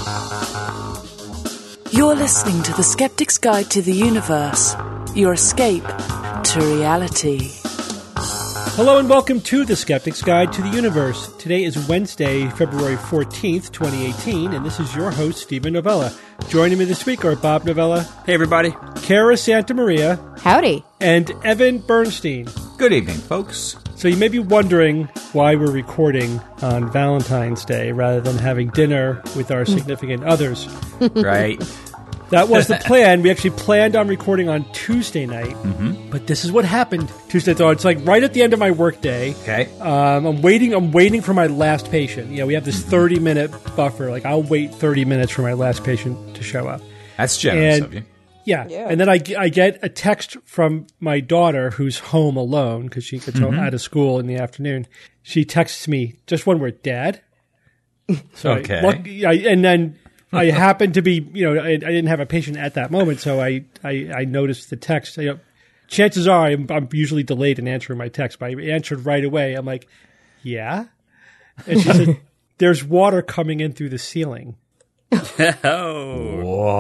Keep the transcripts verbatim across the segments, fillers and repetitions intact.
You're listening to The Skeptic's Guide to the Universe, your escape to reality. Hello and welcome to The Skeptic's Guide to the Universe. Today is Wednesday, February fourteenth, twenty eighteen, and this is your host, Stephen Novella. Joining me this week are Bob Novella. Hey, everybody. Kara Santa Maria. Howdy. And Evan Bernstein. Good evening, folks. So you may be wondering why we're recording on Valentine's Day rather than having dinner with our significant others. Right. That was the plan. We actually planned on recording on Tuesday night, mm-hmm. but this is what happened. Tuesday, so it's like right at the end of my workday. Okay. Um, I'm waiting. I'm waiting for my last patient. You know, we have this thirty minute buffer. Like I'll wait thirty minutes for my last patient to show up. That's generous and, of you. Yeah. Yeah. And then I, I get a text from my daughter who's home alone because she gets mm-hmm. out of school in the afternoon. She texts me just one word, Dad. So okay. I, look, I, and then. I happened to be, you know, I, I didn't have a patient at that moment, so I, I, I noticed the text. You know, chances are I'm, I'm usually delayed in answering my text, but I answered right away. I'm like, yeah? And she said, there's water coming in through the ceiling. Oh.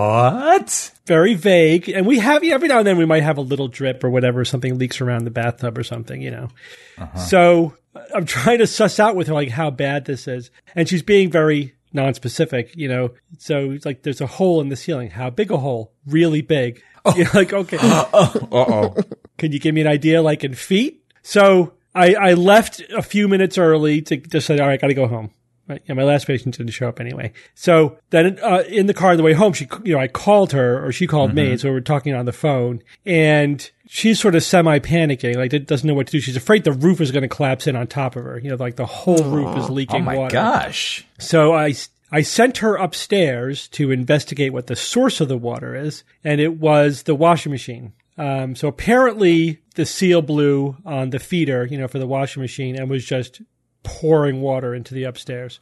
What? Very vague. And we have, you know, every now and then we might have a little drip or whatever, something leaks around the bathtub or something, you know. Uh-huh. So I'm trying to suss out with her, like, how bad this is. And she's being very non-specific, you know, so it's like there's a hole in the ceiling. How big a hole? Really big. Oh. You're like, okay. Uh-oh. Can you give me an idea, like in feet? So I, I left a few minutes early to just say, all right, got to go home. Right? Yeah, my last patient didn't show up anyway. So then uh, in the car on the way home, she, you know, I called her or she called mm-hmm. me. So we were talking on the phone and she's sort of semi-panicking, like doesn't know what to do. She's afraid the roof is going to collapse in on top of her. You know, like the whole roof is leaking water. Oh my water. gosh. So I, I sent her upstairs to investigate what the source of the water is. And it was the washing machine. Um, so apparently the seal blew on the feeder, you know, for the washing machine and was just pouring water into the upstairs.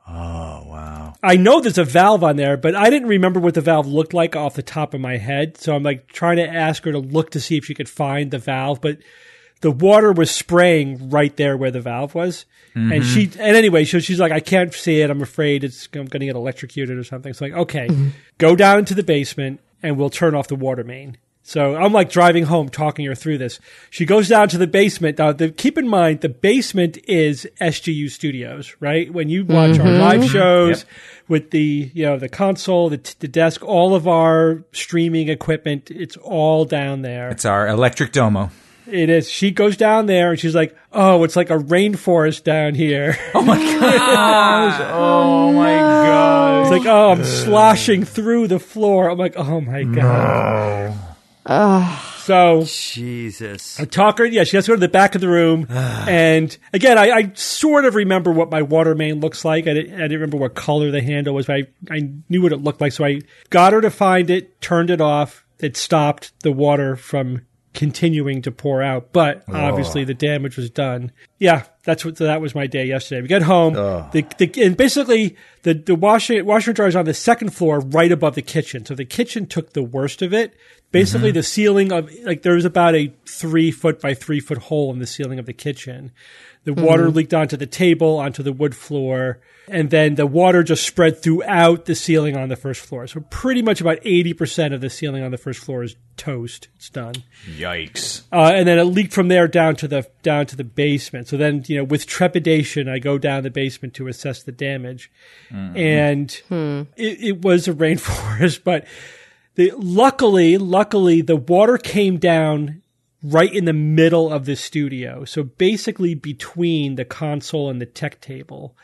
Oh, wow. I know there's a valve on there, but I didn't remember what the valve looked like off the top of my head. So I'm like trying to ask her to look to see if she could find the valve, but the water was spraying right there where the valve was. Mm-hmm. And she, and anyway, so she's like, I can't see it. I'm afraid it's, I'm going to get electrocuted or something. So like, okay, mm-hmm. go down to the basement and we'll turn off the water main. So I'm like driving home, talking her through this. She goes down to the basement. Now, the, keep in mind, the basement is S G U Studios, right? When you watch mm-hmm. our live shows yep. with the, you know, the console, the, the desk, all of our streaming equipment, it's all down there. It's our electric domo. It is. She goes down there and she's like, oh, it's like a rainforest down here. Oh my gosh. Oh my gosh. It's like, oh, I'm sloshing through the floor. I'm like, oh my God. No. Uh, so Jesus. I talk her, yeah, she has to go to the back of the room. And again, I, I sort of remember what my water main looks like. I didn't, I didn't remember what color the handle was, but I, I knew what it looked like. So I got her to find it, turned it off. It stopped the water from continuing to pour out. But obviously the damage was done. Yeah, that's what, so that was my day yesterday. We got home. Oh. The, the, and basically the, the washer, washer and dryer is on the second floor right above the kitchen. So the kitchen took the worst of it. Basically, mm-hmm. the ceiling of, like, there was about a three foot by three foot hole in the ceiling of the kitchen. The mm-hmm. water leaked onto the table, onto the wood floor, and then the water just spread throughout the ceiling on the first floor. So pretty much about eighty percent of the ceiling on the first floor is toast. It's done. Yikes. Uh, and then it leaked from there down to the, down to the basement. So then, you know, with trepidation, I go down the basement to assess the damage. Mm-hmm. And hmm. it, it was a rainforest, but The, luckily, luckily, the water came down right in the middle of the studio. So basically between the console and the tech table.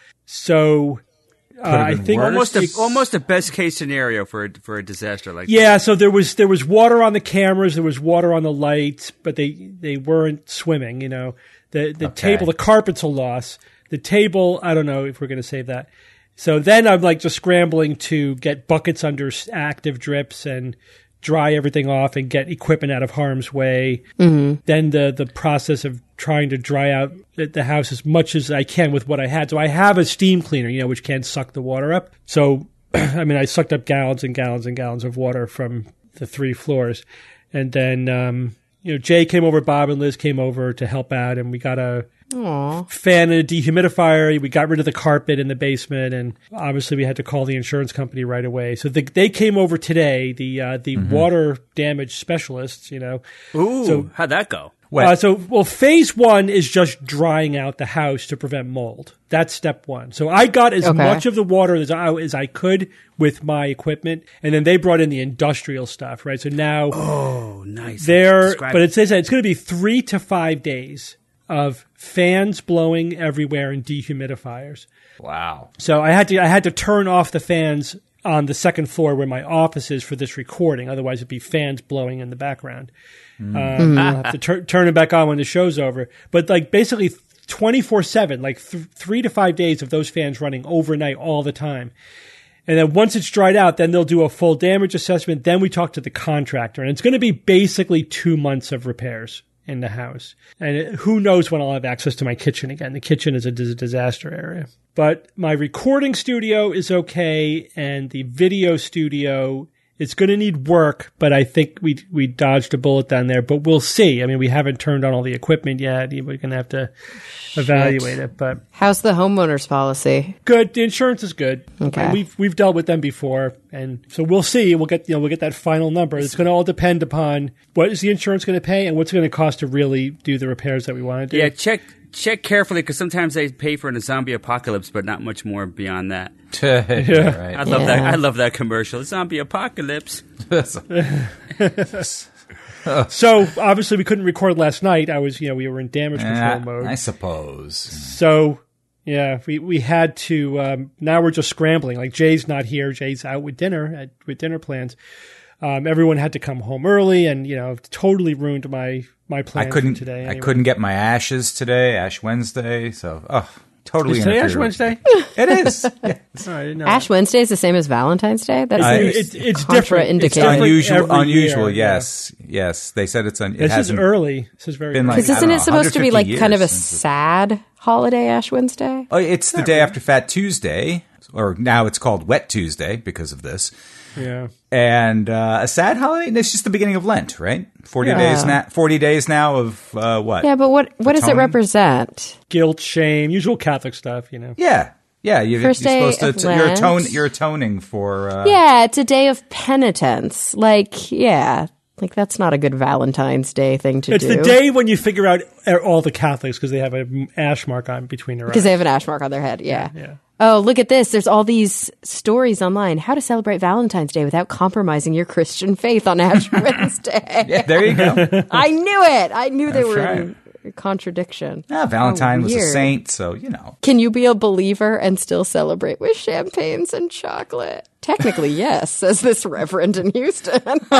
So uh, I think almost a, almost a best case scenario for a, for a disaster like that. Yeah, so there was there was water on the cameras, there was water on the lights, but they, they weren't swimming, you know. The the okay. table, the carpet's a loss. The table, I don't know if we're going to save that. So then I'm like just scrambling to get buckets under active drips and dry everything off and get equipment out of harm's way. Mm-hmm. Then the, the process of trying to dry out the house as much as I can with what I had. So I have a steam cleaner, you know, which can suck the water up. So, I mean, I sucked up gallons and gallons and gallons of water from the three floors. And then, um, you know, Jay came over, Bob and Liz came over to help out, and we got a Aw. fan and a dehumidifier. We got rid of the carpet in the basement, and obviously we had to call the insurance company right away. So the, they came over today, the uh, the mm-hmm. water damage specialists, you know. Ooh, so, how'd that go? Uh, so, well, phase one is just drying out the house to prevent mold. That's step one. So I got as okay. much of the water as I, as I could with my equipment, and then they brought in the industrial stuff, right? So now, oh, nice. There, but it says that it's going to be three to five days of fans blowing everywhere and dehumidifiers. Wow. So I had to I had to turn off the fans on the second floor where my office is for this recording. Otherwise, it'd be fans blowing in the background. Mm. Um, I'll have to tur- turn it back on when the show's over. But like basically twenty-four seven, like th- three to five days of those fans running overnight all the time. And then once it's dried out, then they'll do a full damage assessment. Then we talk to the contractor. And it's going to be basically two months of repairs in the house. And it, who knows when I'll have access to my kitchen again. The kitchen is a dis- disaster area. But my recording studio is okay, and the video studio, it's going to need work, but I think we we dodged a bullet down there. But we'll see. I mean, we haven't turned on all the equipment yet. We're going to have to evaluate it. But how's the homeowner's policy? Good. The insurance is good. Okay. And we've we've dealt with them before, and so we'll see. We'll get you know we'll get that final number. It's going to all depend upon what is the insurance going to pay and what's going to cost to really do the repairs that we want to do. Yeah, check. Check carefully, because sometimes they pay for a zombie apocalypse, but not much more beyond that. yeah, right. I love Yeah. that. I love that commercial. Zombie apocalypse. So obviously we couldn't record last night. I was, you know, we were in damage control Yeah, mode. I suppose. So yeah, we we had to. Um, now we're just scrambling. Like Jay's not here. Jay's out with dinner at, with dinner plans. Um, everyone had to come home early, and you know, totally ruined my my plans I couldn't. for today. I Anyway. couldn't get my ashes today. Ash Wednesday. So, oh, totally. Is today interfered Ash with- Wednesday? It is. Yeah. Oh, I didn't know Ash Wednesday is the same as Valentine's Day? That's I- It, it's different. It's It's different unusual. every Unusual. year, yeah. Yes. Yes. They said it's un. It This is hasn't early. This is very been early. like- Because I isn't don't it know, supposed to be like 150 kind of a years since it- sad holiday, Ash Wednesday? Oh, it's the day after Fat Tuesday, or now it's called Wet Tuesday because of this. yeah. And uh, a sad holiday. And it's just the beginning of Lent, right? Forty Yeah. days now. Forty days now of uh, what? Yeah, but what what does it Atonement? represent? Guilt, shame, usual Catholic stuff, you know. Yeah, yeah. You, you're First day supposed to. of You're, Lent. atone, you're atoning for. Uh, Yeah, it's a day of penitence. Like, yeah, like that's not a good Valentine's Day thing to It's do. the day when you figure out all the Catholics because they have an ash mark on between their eyes. Because they have an ash mark on their head, yeah. yeah. Oh, look at this. There's all these stories online. How to celebrate Valentine's Day without compromising your Christian faith on Ash Wednesday. Yeah, there you go. I knew it. I knew they That's were right. in contradiction. Yeah, Valentine How was a weird. saint, so you know. Can you be a believer and still celebrate with champagnes and chocolate? Technically, yes, says this reverend in Houston.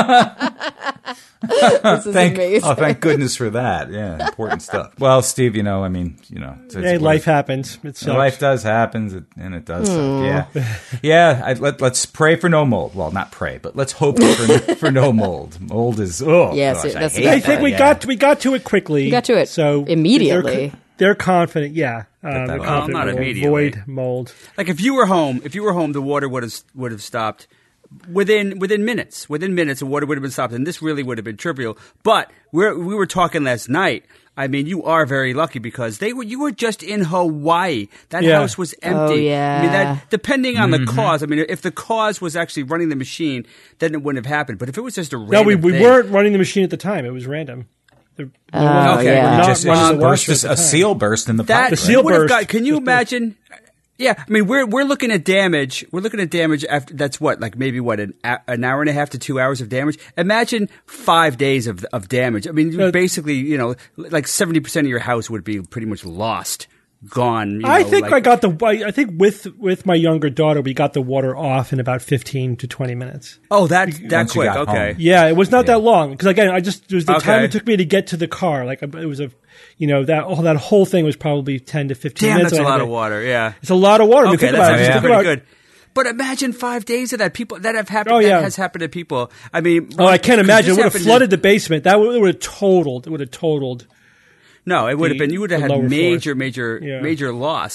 This is Thank, amazing. oh, thank goodness for that. Yeah, important stuff. Well, Steve, you know, I mean, you know, it's, Hey, it's- life happens. It sucks. Life does happen, it- and it does Hmm. suck. Yeah, yeah. I, let, let's pray for no mold. Well, not pray, but let's hope for, for no mold. Mold is oh Yes, gosh, that's I, the hate I best think that, we yeah. got we got to it quickly. We got to it so immediately. They're, they're confident. Yeah, um, that they're will- confident Well, not we'll immediately. avoid mold. Like if you were home, if you were home, the water would have would have stopped within within minutes. Within minutes, the water would have been stopped, and this really would have been trivial. But we're, we were talking last night. I mean, you are very lucky because they were you were just in Hawaii. That Yeah. house was empty. Oh, yeah. I mean, that depending on the cause. I mean, if the cause was actually running the machine, then it wouldn't have happened. But if it was just a random No, we, we thing- weren't running the machine at the time. It was random. The, Oh, Okay. yeah. we're not Just, it running just the burst washer at a, the a time. seal burst in the That pipe. The right? seal would have burst. got. Can you Just burst. imagine? Yeah, I mean, we're we're looking at damage. We're looking at damage after that's what, like maybe what an a- an hour and a half to two hours of damage. Imagine five days of of damage. I mean, you Uh, basically, you know, like seventy percent of your house would be pretty much lost, gone. You I know, think like- I got the. I I think with with my younger daughter, we got the water off in about fifteen to twenty minutes. Oh, that that Once you quick. got Okay. home. Yeah, it was not Yeah. that long because again, I just it was the time Okay. it took me to get to the car. Like it was a, you know, that oh, that whole thing was probably ten to fifteen Damn, minutes. that's a I had lot to- of water. Yeah. It's a lot of water. I mean, Okay, think that's about it. actually Just think pretty about- good. But imagine five days of that. People that have happened. Oh, yeah. That has happened to people. I mean, Oh, I can't 'cause imagine. It this would have happened flooded to- the basement. That would, it would have totaled. It would have totaled. No, it would have the- been. You would have the had lower major, floors. major, Yeah. major loss.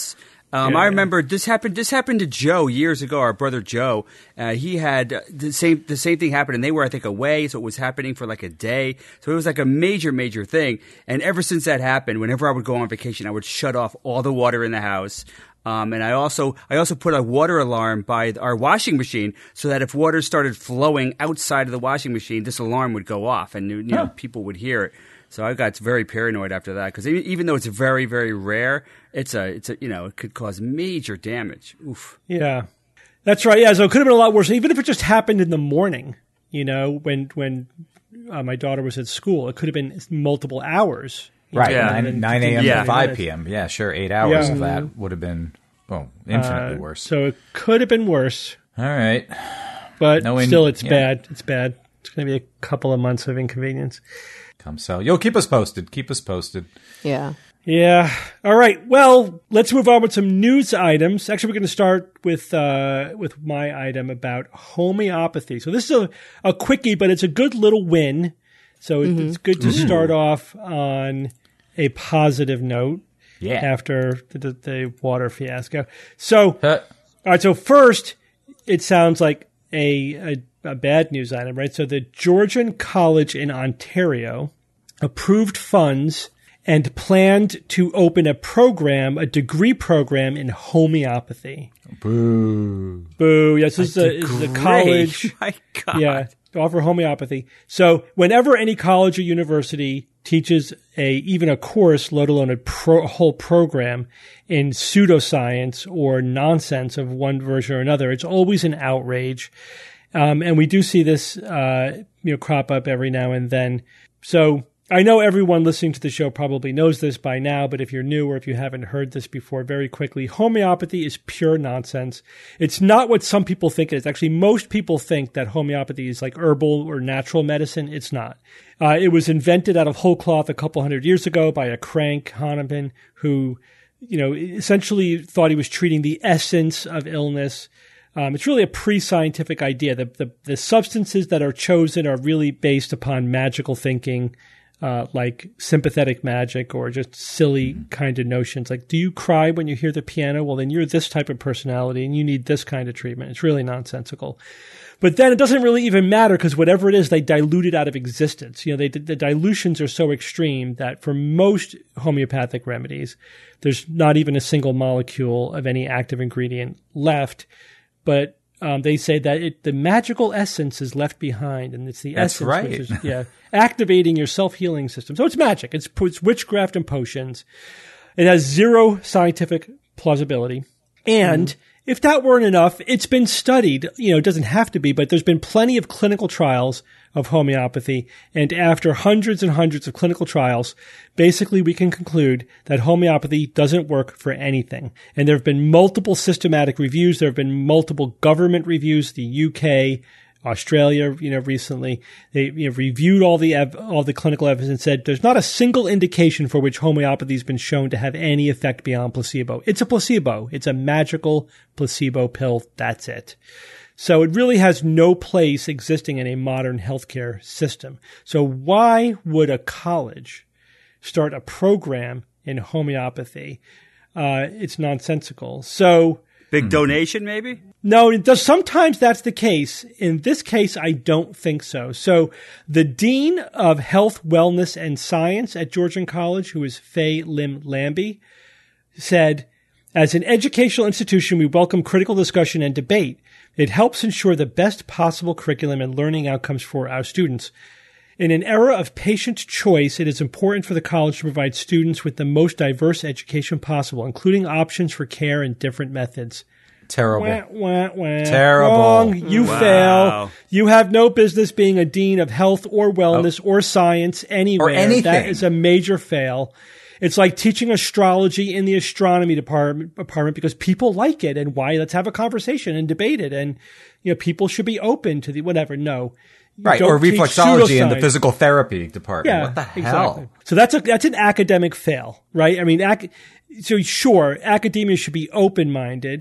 Um, Yeah, I yeah. remember this happened. This happened to Joe years ago. Our brother Joe, uh, he had uh, the same the same thing happen, and they were I think away, so it was happening for like a day. So it was like a major major thing. And ever since that happened, whenever I would go on vacation, I would shut off all the water in the house. Um, and I also I also put a water alarm by our washing machine so that if water started flowing outside of the washing machine, this alarm would go off, and you know Huh. people would hear it. So I got very paranoid after that because even though it's very, very rare, it's a, it's a, you know, it could cause major damage. Oof. Yeah, that's right. Yeah, so it could have been a lot worse. Even if it just happened in the morning, you know, when when uh, my daughter was at school, it could have been multiple hours. you Right, know, Yeah. and nine, then nine a.m. Yeah. to five p.m. Yeah, sure, eight hours Yeah. of that would have been, well, infinitely Uh, worse. So it could have been worse, All right. but No in- still, it's yeah. bad. It's bad. It's going to be a couple of months of inconvenience. Come so. You'll keep us posted. Keep us posted. Yeah. Yeah. All right. Well, let's move on with some news items. Actually, we're going to start with uh, with my item about homeopathy. So this is a, a quickie, but it's a good little win. So it, it's good to start off on a positive note Yeah. after the, the, the water fiasco. So, Uh, all right. So first, it sounds like a, a a bad news item, right? So the Georgian College in Ontario approved funds and planned to open a program, a degree program in homeopathy. boo. Boo. Yes, this is a, this is a college. My God. Yeah, to offer homeopathy. So whenever any college or university teaches a even a course, let alone a, pro, a whole program in pseudoscience or nonsense of one version or another, it's always an outrage. Um, and we do see this, uh, you know, crop up every now and then. So I know everyone listening to the show probably knows this by now, but if you're new or if you haven't heard this before, very quickly, homeopathy is pure nonsense. It's not what some people think it is. Actually, most people think that homeopathy is like herbal or natural medicine. It's not. Uh, it was invented out of whole cloth a couple hundred years ago by a crank, Hahnemann, who, you know, essentially thought he was treating the essence of illness. Um, it's really a pre-scientific idea. The, the the substances that are chosen are really based upon magical thinking, uh, like sympathetic magic or just silly kind of notions. Like, do you cry when you hear the piano? Well, then you're this type of personality and you need this kind of treatment. It's really nonsensical. But then it doesn't really even matter because whatever it is, they dilute it out of existence. You know, they, the dilutions are so extreme that for most homeopathic remedies, there's not even a single molecule of any active ingredient left. But um, they say that it, the magical essence is left behind, and it's the That's essence right. which is yeah, activating your self-healing system. So it's magic. It's, it's witchcraft and potions. It has zero scientific plausibility. And if that weren't enough, it's been studied. You know, it doesn't have to be, but there's been plenty of clinical trials of homeopathy. And after hundreds and hundreds of clinical trials, basically we can conclude that homeopathy doesn't work for anything. And there have been multiple systematic reviews. There have been multiple government reviews, the U K, Australia, you know, recently. They you know, reviewed all the ev- all the clinical evidence and said there's not a single indication for which homeopathy has been shown to have any effect beyond placebo. It's a placebo. It's a magical placebo pill. That's it. So it really has no place existing in a modern healthcare system. So why would a college start a program in homeopathy? Uh, it's nonsensical. So Big donation, maybe? no, it does. Sometimes that's the case. In this case, I don't think so. So the Dean of Health, Wellness, and Science at Georgian College, who is Faye Lim Lambie, said, as an educational institution, we welcome critical discussion and debate. It helps ensure the best possible curriculum and learning outcomes for our students. In an era of patient choice, it is important for the college to provide students with the most diverse education possible, including options for care and different methods. Terrible. Wah, wah, wah. Terrible. Wrong. You Wow. fail. You have no business being a dean of health or wellness or science anywhere. Or anything. That is a major fail. It's like teaching astrology in the astronomy department, department because people like it. And why? Let's have a conversation and debate it. And, you know, people should be open to the whatever. No. You Right, don't or teach reflexology in the pseudoscience. physical therapy department. Yeah, What the exactly. hell? So that's a that's an academic fail, right? I mean, ac- so sure, academia should be open minded,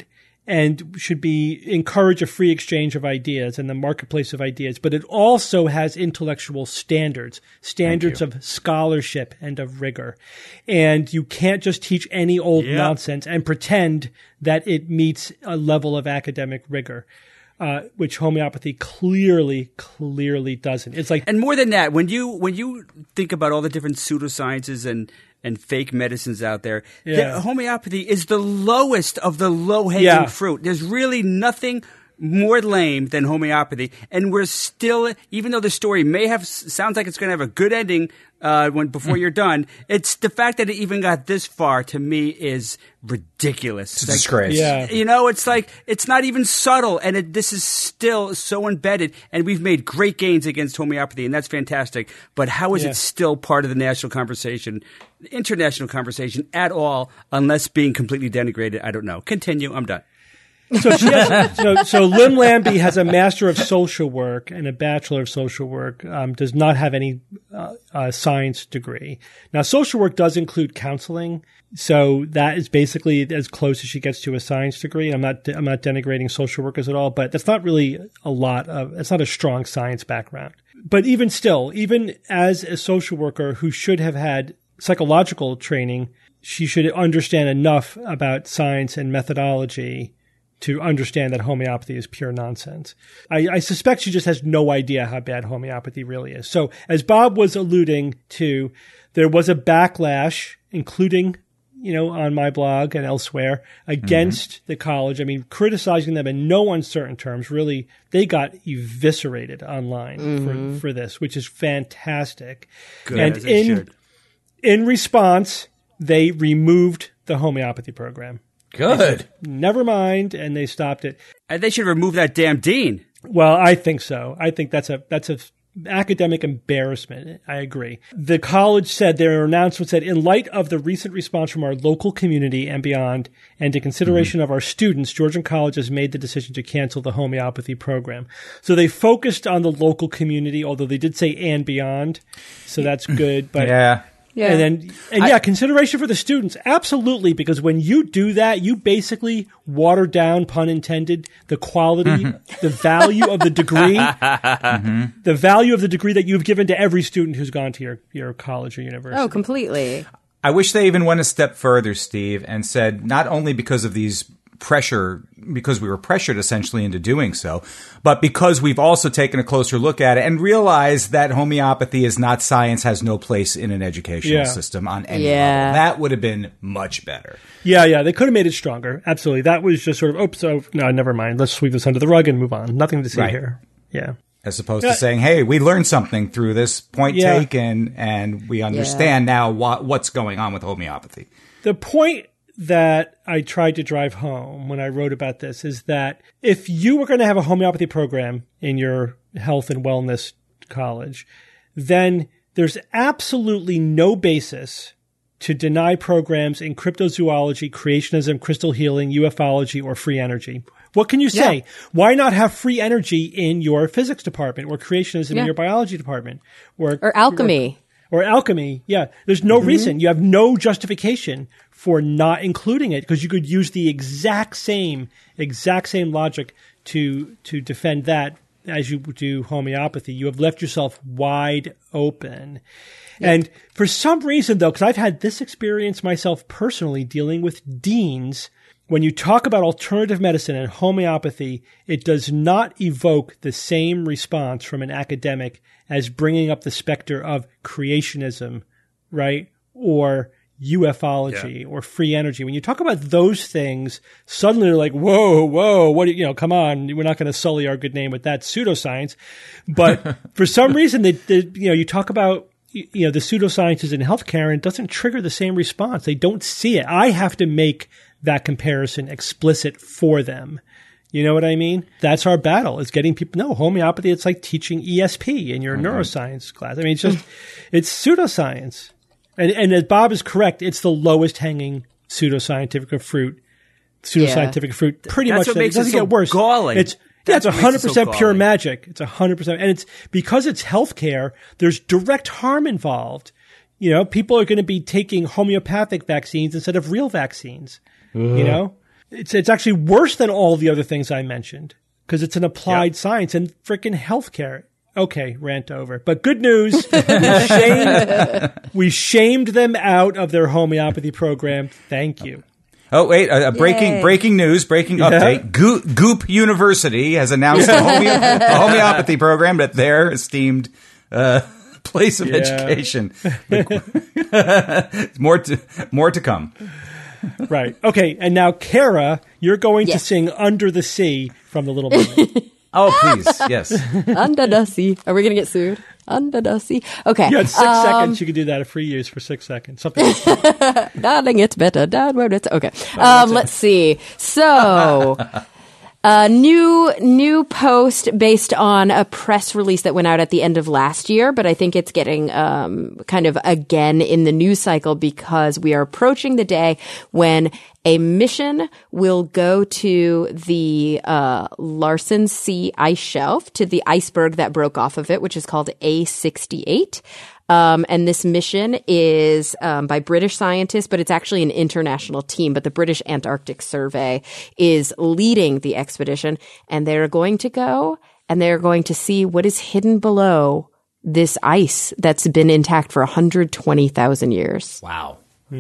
and should be encourage a free exchange of ideas and the marketplace of ideas. But it also has intellectual standards, standards of scholarship and of rigor. And you can't just teach any old Yep. nonsense and pretend that it meets a level of academic rigor. Uh, which homeopathy clearly, clearly doesn't. It's like, And more than that, when you when you think about all the different pseudosciences and, and fake medicines out there, Yeah. the homeopathy is the lowest of the low-hanging Yeah. fruit. There's really nothing more lame than homeopathy, and we're still, even though the story may have sounds like it's going to have a good ending uh, when before you're done, it's the fact that it even got this far to me is ridiculous. It's a Like, disgrace. yeah. You know, it's like it's not even subtle, and it, this is still so embedded. And we've made great gains against homeopathy, and that's fantastic. But how is Yeah. it still part of the national conversation, international conversation at all, unless being completely denigrated? I don't know. Continue. I'm done. So she has, so, so Lynn Lambie has a Master of Social Work and a Bachelor of Social Work, um, does not have any uh, uh, science degree. Now, social work does include counseling, so that is basically as close as she gets to a science degree. I'm not I'm not denigrating social workers at all, but that's not really a lot of, it's not a strong science background. But even still, even as a social worker who should have had psychological training, she should understand enough about science and methodology to understand that homeopathy is pure nonsense. I, I suspect she just has no idea how bad homeopathy really is. So as Bob was alluding to, there was a backlash, including, you know, on my blog and elsewhere, against mm-hmm. the college. I mean, criticizing them in no uncertain terms. Really, they got eviscerated online mm-hmm. for, for this, which is fantastic. Good, and as they in, should. in response, they removed the homeopathy program. Good. Never mind, and they stopped it. And they should remove that damn dean. Well, I think so. I think that's a that's a academic embarrassment. I agree. The college said, their announcement said, in light of the recent response from our local community and beyond, and in consideration mm-hmm. of our students, Georgian College has made the decision to cancel the homeopathy program. So they focused on the local community, although they did say and beyond, so that's good. But yeah. Yeah. And then, and I, yeah, consideration for the students, absolutely, because when you do that, you basically water down, pun intended, the quality, mm-hmm. the value of the degree, mm-hmm. the value of the degree that you've given to every student who's gone to your, your college or university. Oh, completely. I wish they even went a step further, Steve, and said not only because of these pressure, because we were pressured essentially into doing so, but because we've also taken a closer look at it and realized that homeopathy is not science, has no place in an educational yeah. system on any yeah. level. That would have been much better. Yeah, yeah, they could have made it stronger. Absolutely. That was just sort of, oops, oh, no, never mind. Let's sweep this under the rug and move on. Nothing to see right. here. Yeah. As opposed yeah. to saying, hey, we learned something through this, point yeah. taken, and we understand yeah. now what, what's going on with homeopathy. The point that I tried to drive home when I wrote about this is that if you were going to have a homeopathy program in your health and wellness college, then there's absolutely no basis to deny programs in cryptozoology, creationism, crystal healing, ufology, or free energy. What can you say? Yeah. Why not have free energy in your physics department or creationism yeah. in your biology department? Or, or alchemy. Or, or alchemy. Yeah. There's no mm-hmm. reason. You have no justification for not including it because you could use the exact same, exact same logic to, to defend that as you do homeopathy. You have left yourself wide open. Yep. And for some reason, though, because I've had this experience myself personally dealing with deans, when you talk about alternative medicine and homeopathy, it does not evoke the same response from an academic as bringing up the specter of creationism, right? Or ufology yeah. or free energy. When you talk about those things, suddenly they're like, whoa, whoa, what, you know, come on, we're not going to sully our good name with that pseudoscience. But for some reason, they, they, you know, you talk about, you know, the pseudosciences in healthcare and it doesn't trigger the same response. They don't see it. I have to make that comparison explicit for them. You know what I mean? That's our battle, is getting people, no, homeopathy, it's like teaching E S P in your mm-hmm. neuroscience class. I mean, it's just, it's pseudoscience. And, and as Bob is correct, it's the lowest hanging pseudoscientific fruit, pseudoscientific yeah. fruit. Pretty That's much, what makes it doesn't it so get worse. Galling. It's, yeah, it's That's one what makes hundred percent it so pure galling. magic. It's one hundred percent. And it's because it's healthcare, there's direct harm involved. You know, people are going to be taking homeopathic vaccines instead of real vaccines, mm. you know? It's it's actually worse than all the other things I mentioned because it's an applied Yep. science and freaking healthcare. Okay, rant over. But good news, we, shamed, we shamed them out of their homeopathy program. Thank you. Oh wait! A, a breaking Yay. breaking news, breaking update. Go- Goop University has announced a, homeo- a homeopathy program at their esteemed uh, place of Yeah. education. more to more to come. Right. Okay, and now, Kara, you're going to Yes. sing Under the Sea from The Little Mermaid. Oh please, yes. Under the sea. Are we going to get sued? Under the sea. Okay. You had six Um, seconds. You could do that at free use for six seconds. Something like that. Darling, it's better down where it's okay. Um, let's see. So, a new new post based on a press release that went out at the end of last year, but I think it's getting um, kind of again in the news cycle because we are approaching the day when a mission will go to the uh, Larsen Sea ice shelf, to the iceberg that broke off of it, which is called A sixty-eight. Um, and this mission is um, by British scientists, but it's actually an international team. But the British Antarctic Survey is leading the expedition, and they're going to go and they're going to see what is hidden below this ice that's been intact for one hundred twenty thousand years. Wow.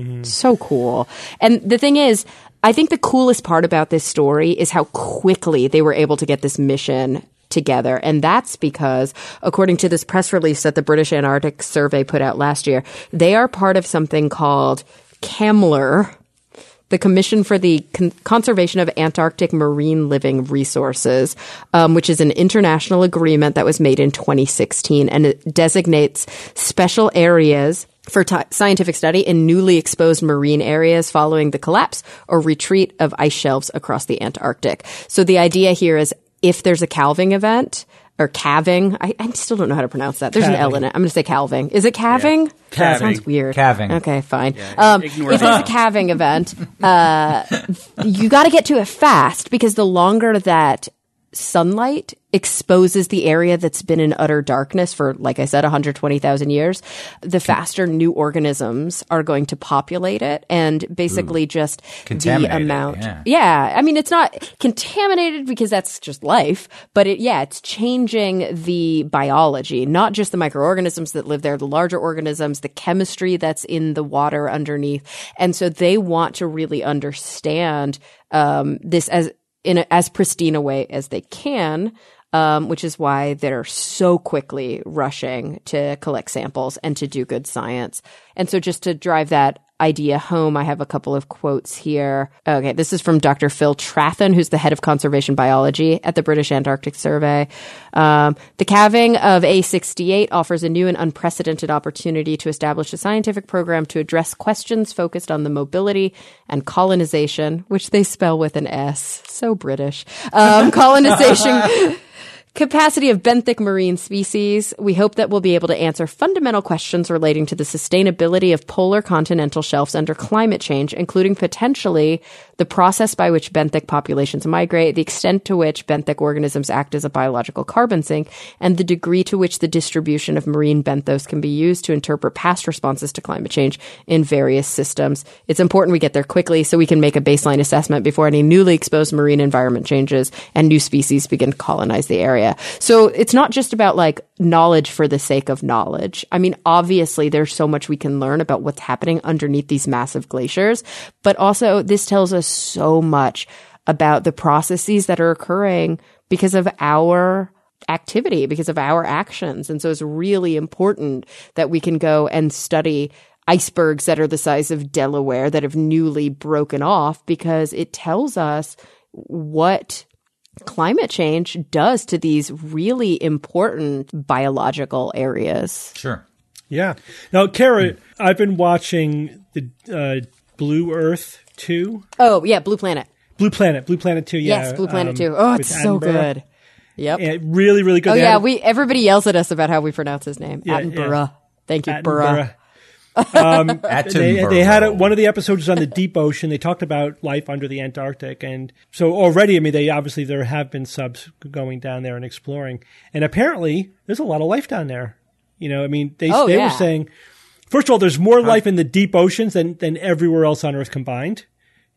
So cool. And the thing is, I think the coolest part about this story is how quickly they were able to get this mission together. And that's because, according to this press release that the British Antarctic Survey put out last year, they are part of something called CAMLR, the Commission for the Con- Conservation of Antarctic Marine Living Resources, um, which is an international agreement that was made in twenty sixteen, and it designates special areas for t- scientific study in newly exposed marine areas following the collapse or retreat of ice shelves across the Antarctic. So the idea here is if there's a calving event, or calving, I, I still don't know how to pronounce that. There's an L in it. I'm going to say calving. Is it calving? Yeah. Calving. Sounds weird. Calving. Okay, fine. Yeah, um, ignore if that. there's a calving event, uh, you got to get to it fast because the longer that sunlight exposes the area that's been in utter darkness for, like I said, one hundred twenty thousand years, the faster new organisms are going to populate it and basically just the Contaminate it, amount. yeah. Yeah. I mean, it's not contaminated because that's just life, but it, yeah, it's changing the biology, not just the microorganisms that live there, the larger organisms, the chemistry that's in the water underneath. And so they want to really understand, um, this as, in a, as pristine a way as they can, um, which is why they're so quickly rushing to collect samples and to do good science. And so just to drive that idea home, I have a couple of quotes here. Okay, this is from Doctor Phil Trathan, who's the head of conservation biology at the British Antarctic Survey. Um, the calving of A sixty-eight offers a new and unprecedented opportunity to establish a scientific program to address questions focused on the mobility and colonization, which they spell with an S. So British. Um, colonization... capacity of benthic marine species. We hope that we'll be able to answer fundamental questions relating to the sustainability of polar continental shelves under climate change, including potentially the process by which benthic populations migrate, the extent to which benthic organisms act as a biological carbon sink, and the degree to which the distribution of marine benthos can be used to interpret past responses to climate change in various systems. It's important we get there quickly so we can make a baseline assessment before any newly exposed marine environment changes and new species begin to colonize the area. So it's not just about like knowledge for the sake of knowledge. I mean, obviously there's so much we can learn about what's happening underneath these massive glaciers, but also this tells us so much about the processes that are occurring because of our activity, because of our actions. And so it's really important that we can go and study icebergs that are the size of Delaware that have newly broken off, because it tells us what climate change does to these really important biological areas. Sure. Yeah. Now, Kara, I've been watching the uh, Blue Earth two. Oh, yeah, Blue Planet. Blue Planet. Blue Planet two, yeah. Yes, Blue Planet um, two. Oh, it's with so Attenborough. good. Yep. And really, really good. Oh, They yeah, had- we everybody yells at us about how we pronounce his name. Yeah, Attenborough. Thank you, Attenborough. Burra. They, they had a, one of the episodes on the deep ocean. They talked about life under the Antarctic, and so already, I mean, they obviously there have been subs going down there and exploring, and apparently there's a lot of life down there. You know, I mean, they Oh, they yeah. were saying, first of all, there's more life in the deep oceans than than everywhere else on Earth combined.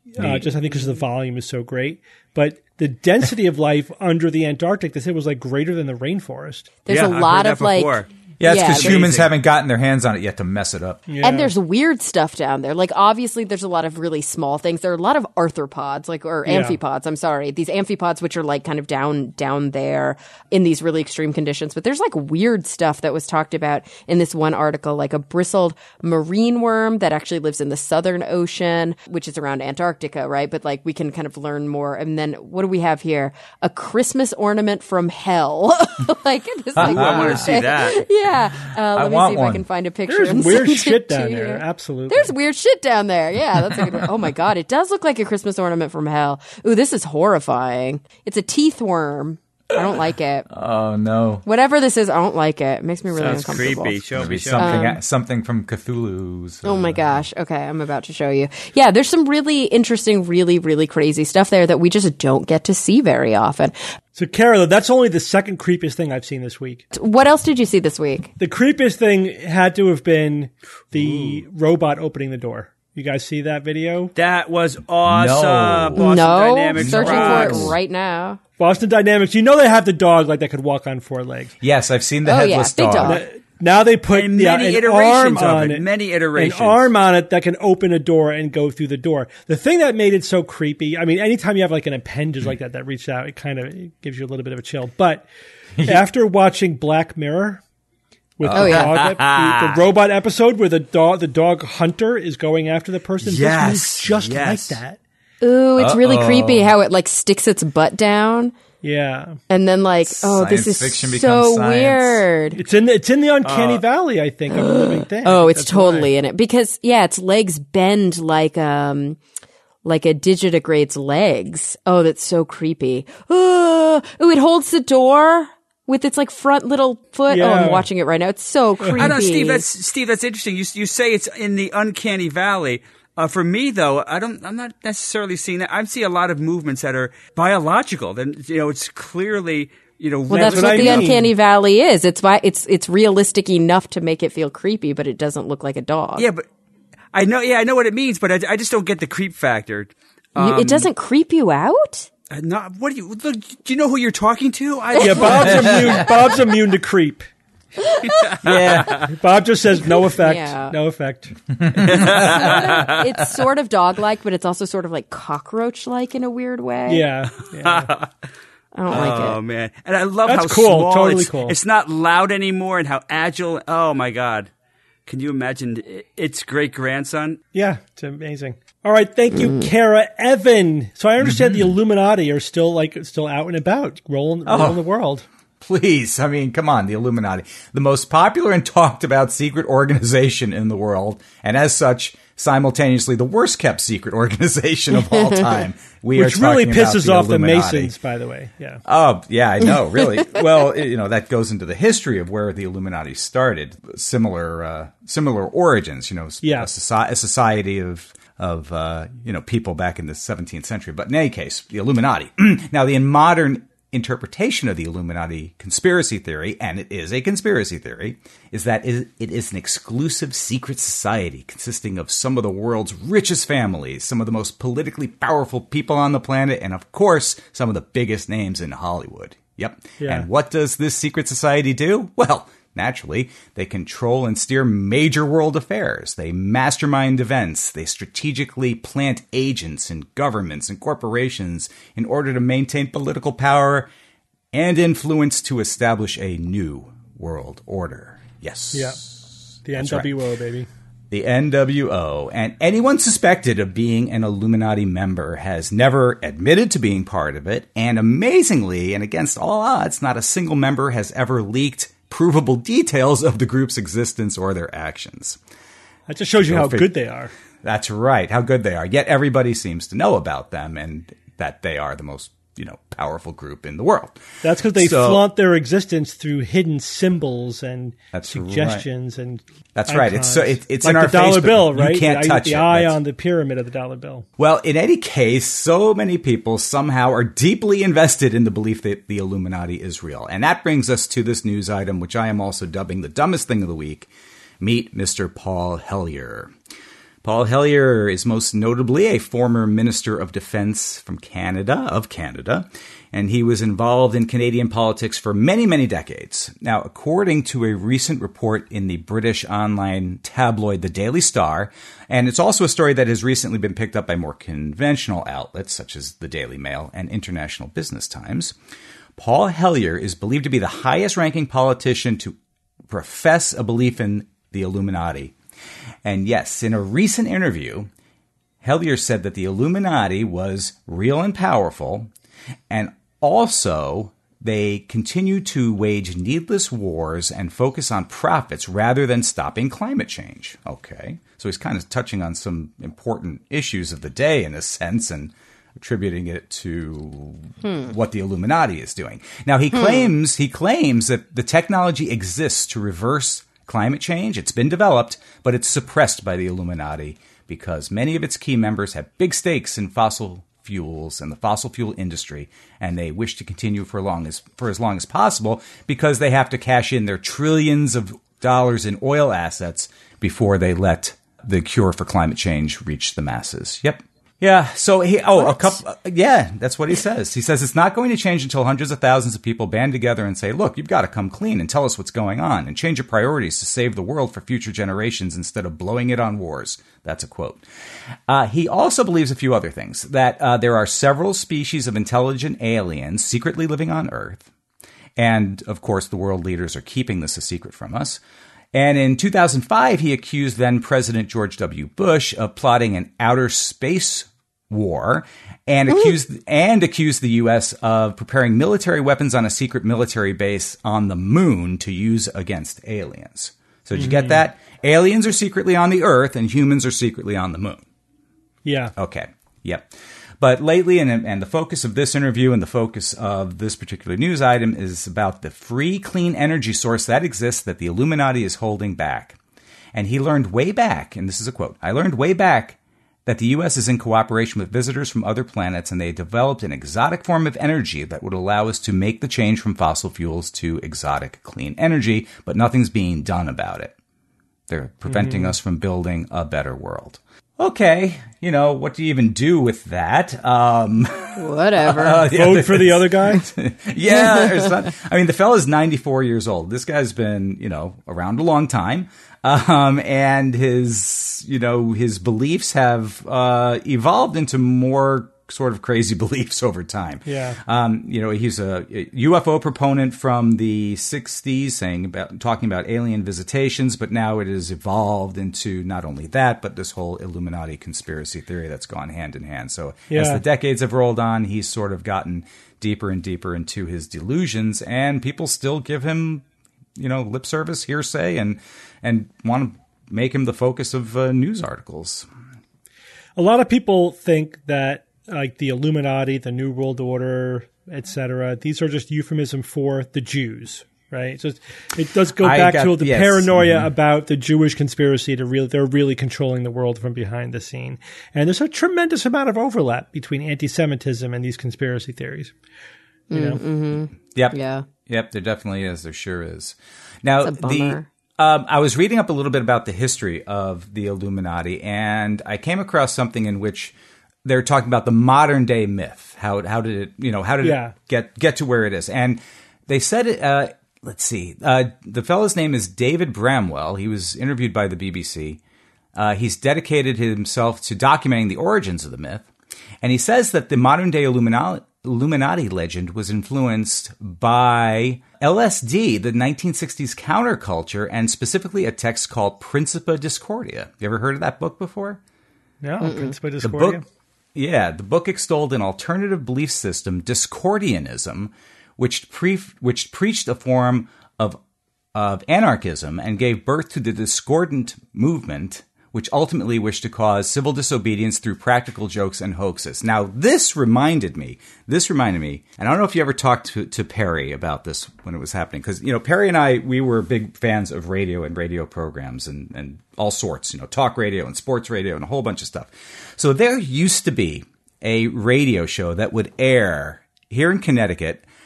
Uh, just I think because the volume is so great. But the density of life under the Antarctic, they said, was like greater than the rainforest. There's Yeah, a I've lot heard of that like. before. Yeah, it's Yeah, because there's- humans haven't gotten their hands on it yet to mess it up. Yeah. And there's weird stuff down there. Like, obviously, there's a lot of really small things. There are a lot of arthropods, like, or Yeah. amphipods, I'm sorry. These amphipods, which are, like, kind of down, down there in these really extreme conditions. But there's, like, weird stuff that was talked about in this one article, like a bristled marine worm that actually lives in the Southern Ocean, which is around Antarctica, right? But, like, we can kind of learn more. And then, what do we have here? A Christmas ornament from hell. Like, this, like, Ooh, I want to see that. yeah. Uh, let me want see if one. I can find a picture. There's and weird send shit it to down you. there. Absolutely. There's weird shit down there. Yeah, that's a good one. Oh my God. It does look like a Christmas ornament from hell. Ooh, this is horrifying. It's a teeth worm. I don't like it. Oh no. Whatever this is, I don't like it. It makes me really Sounds uncomfortable. creepy. Show Maybe me, show something me. something from Cthulhu's. Oh my uh, gosh. Okay, I'm about to show you. Yeah, there's some really interesting, really, really crazy stuff there that we just don't get to see very often. So, Kara, that's only the second creepiest thing I've seen this week. What else did you see this week? The creepiest thing had to have been the robot opening the door. You guys see that video? That was awesome. No. Boston no, Dynamics searching rocks. for it right now. Boston Dynamics, you know they have the dog like that could walk on four legs. Yes, I've seen the Oh, yeah, headless big dog. dog. Now- Now they put And yeah, many an iterations arm of on it, it, many iterations. an arm on it that can open a door and go through the door. The thing that made it so creepy, I mean, anytime you have like an appendage like that that reached out, it kind of gives you a little bit of a chill. But after watching Black Mirror with Oh, the, yeah. dog, ep- the, the robot episode where the dog, the dog hunter is going after the person, Yes, this was just yes. like that. Ooh, it's really creepy how it like sticks its butt down. Yeah, And then, like, oh, this Science is fiction becomes so science. weird. it's in the, it's in the uncanny valley, I think, of a living thing. Oh, it's That's totally why. in it because, yeah, its legs bend like um, like a digitigrade's legs. Oh, that's so creepy. Oh, ooh, it holds the door with its like front little foot. Oh, Yeah. I'm watching it right now. It's so creepy. I know, Steve. That's Steve. That's interesting. You you say it's in the uncanny valley. Uh, for me, though, I don't. I'm not necessarily seeing that. I see a lot of movements that are biological. Then you know, it's clearly you know. well, that's what what I the mean. uncanny valley is. It's why it's it's realistic enough to make it feel creepy, but it doesn't look like a dog. Yeah, but I know. Yeah, I know what it means, but I, I just don't get the creep factor. You- it doesn't creep you out. Uh, Not what do you? Look, do you know who you're talking to? I, Yeah, Bob's immune. Bob's immune to creep. Yeah. Bob just says no effect. Yeah. No effect. It's sort of dog-like, but it's also sort of like cockroach-like in a weird way. Yeah. yeah. I don't like it. Oh man, and I love That's how cool, small totally it's, cool. it's not loud anymore, and how agile. Oh my god, can you imagine i- its great grandson? Yeah, it's amazing. All right, thank you, Mm. Kara Evan. So I understand the Illuminati are still like still out and about, rolling, Oh. rolling the world. Please, I mean, come on, the Illuminati, the most popular and talked about secret organization in the world, and as such, simultaneously the worst kept secret organization of all time. We Which are really talking about pisses the off the Illuminati. Masons, by the way. Yeah. Oh, yeah, I know, really. Well, it- you know, that goes into the history of where the Illuminati started. Similar, uh, similar origins, you know, s- Yeah. a, soci- a society of, of, uh, you know, people back in the seventeenth century. But in any case, the Illuminati. Now, the modern interpretation of the Illuminati conspiracy theory, and it is a conspiracy theory, is that it it is an exclusive secret society consisting of some of the world's richest families, some of the most politically powerful people on the planet, and of course, some of the biggest names in Hollywood. Yep. Yeah. And what does this secret society do? Well, naturally, they control and steer major world affairs. They mastermind events. They strategically plant agents in governments and corporations in order to maintain political power and influence to establish a new world order. Yes. Yeah. The That's N W O, baby. The N W O, and anyone suspected of being an Illuminati member has never admitted to being part of it, and amazingly, and against all odds, not a single member has ever leaked provable details of the group's existence or their actions. That just shows you Go how fig- good they are. That's right, how good they are. Yet everybody seems to know about them and that they are the most, you know, powerful group in the world. That's because they So- flaunt their existence through hidden symbols and That's suggestions and That's right. It's so- icons. it- it's like in our the dollar face, but bill, you right? can't the, touch the it. eye That's- on the pyramid of the dollar bill. Well, in any case, so many people somehow are deeply invested in the belief that the Illuminati is real. And that brings us to this news item, which I am also dubbing the dumbest thing of the week. Meet Mister Paul Hellyer. Paul Hellyer is most notably a former Minister of Defense from Canada, of Canada, and he was involved in Canadian politics for many, many decades. Now, according to a recent report in the British online tabloid The Daily Star, and it's also a story that has recently been picked up by more conventional outlets such as the Daily Mail and International Business Times, Paul Hellyer is believed to be the highest-ranking politician to profess a belief in the Illuminati. And yes, in a recent interview, Hellyer said that the Illuminati was real and powerful, and also they continue to wage needless wars and focus on profits rather than stopping climate change. Okay, so he's kind of touching on some important issues of the day in a sense and attributing it to hmm. what the Illuminati is doing. Now, he hmm. claims he claims that the technology exists to reverse climate change. It's been developed, but it's suppressed by the Illuminati because many of its key members have big stakes in fossil fuels and the fossil fuel industry, and they wish to continue for long as for as long as possible because they have to cash in their trillions of dollars in oil assets before they let the cure for climate change reach the masses. Yep. Yeah. So he, oh, what? a couple, yeah, that's what he says. He says it's not going to change until hundreds of thousands of people band together and say, look, you've got to come clean and tell us what's going on and change your priorities to save the world for future generations instead of blowing it on wars. That's a quote. Uh, he also believes a few other things, that uh, there are several species of intelligent aliens secretly living on Earth. And of course, the world leaders are keeping this a secret from us. And in two thousand five, he accused then-President George W. Bush of plotting an outer space war and accused and accused the U S of preparing military weapons on a secret military base on the moon to use against aliens. So did you get that? Aliens are secretly on the Earth and humans are secretly on the moon. Yeah. Okay. Yep. But lately, and, and the focus of this interview and the focus of this particular news item is about the free, clean energy source that exists that the Illuminati is holding back. And he learned way back, and this is a quote, I learned way back that the U S is in cooperation with visitors from other planets, and they developed an exotic form of energy that would allow us to make the change from fossil fuels to exotic clean energy, but nothing's being done about it. They're preventing mm-hmm. us from building a better world. Okay, you know, what do you even do with that? Um, Whatever. Uh, yeah, Vote for the other guy? yeah. It's not, I mean, the fella's ninety-four years old. This guy's been, you know, around a long time. Um, and his, you know, his beliefs have uh, evolved into more sort of crazy beliefs over time. Yeah. Um, you know, he's a U F O proponent from the sixties, saying about talking about alien visitations, but now it has evolved into not only that, but this whole Illuminati conspiracy theory that's gone hand in hand. So yeah. as the decades have rolled on, he's sort of gotten deeper and deeper into his delusions, and people still give him, you know, lip service, hearsay, and and want to make him the focus of uh, news articles. A lot of people think that like the Illuminati, the New World Order, et cetera, these are just euphemism for the Jews, right? So it does go back got, to the yes. paranoia mm-hmm. about the Jewish conspiracy to really, they're really controlling the world from behind the scene. And there's a tremendous amount of overlap between anti-Semitism and these conspiracy theories. You know? Mm-hmm. Yep. Yeah. Yep. There definitely is. There sure is. Now, it's a bummer. the um, I was reading up a little bit about the history of the Illuminati, and I came across something in which they're talking about the modern day myth. How how did it you know how did yeah. it get get to where it is? And they said it. Uh, let's see. Uh, the fellow's name is David Bramwell. He was interviewed by the B B C. Uh, he's dedicated himself to documenting the origins of the myth, and he says that the modern day Illuminati, Illuminati legend was influenced by L S D, the nineteen sixties counterculture, and specifically a text called Principia Discordia. You ever heard of that book before? No, Mm-mm. Principia Discordia. The book, yeah, the book extolled an alternative belief system, Discordianism, which pre- which preached a form of of anarchism and gave birth to the discordant movement, which ultimately wished to cause civil disobedience through practical jokes and hoaxes. Now, this reminded me, this reminded me, and I don't know if you ever talked to, to Perry about this when it was happening, because, you know, Perry and I, we were big fans of radio and radio programs and, and all sorts, you know, talk radio and sports radio and a whole bunch of stuff. So there used to be a radio show that would air here in Connecticut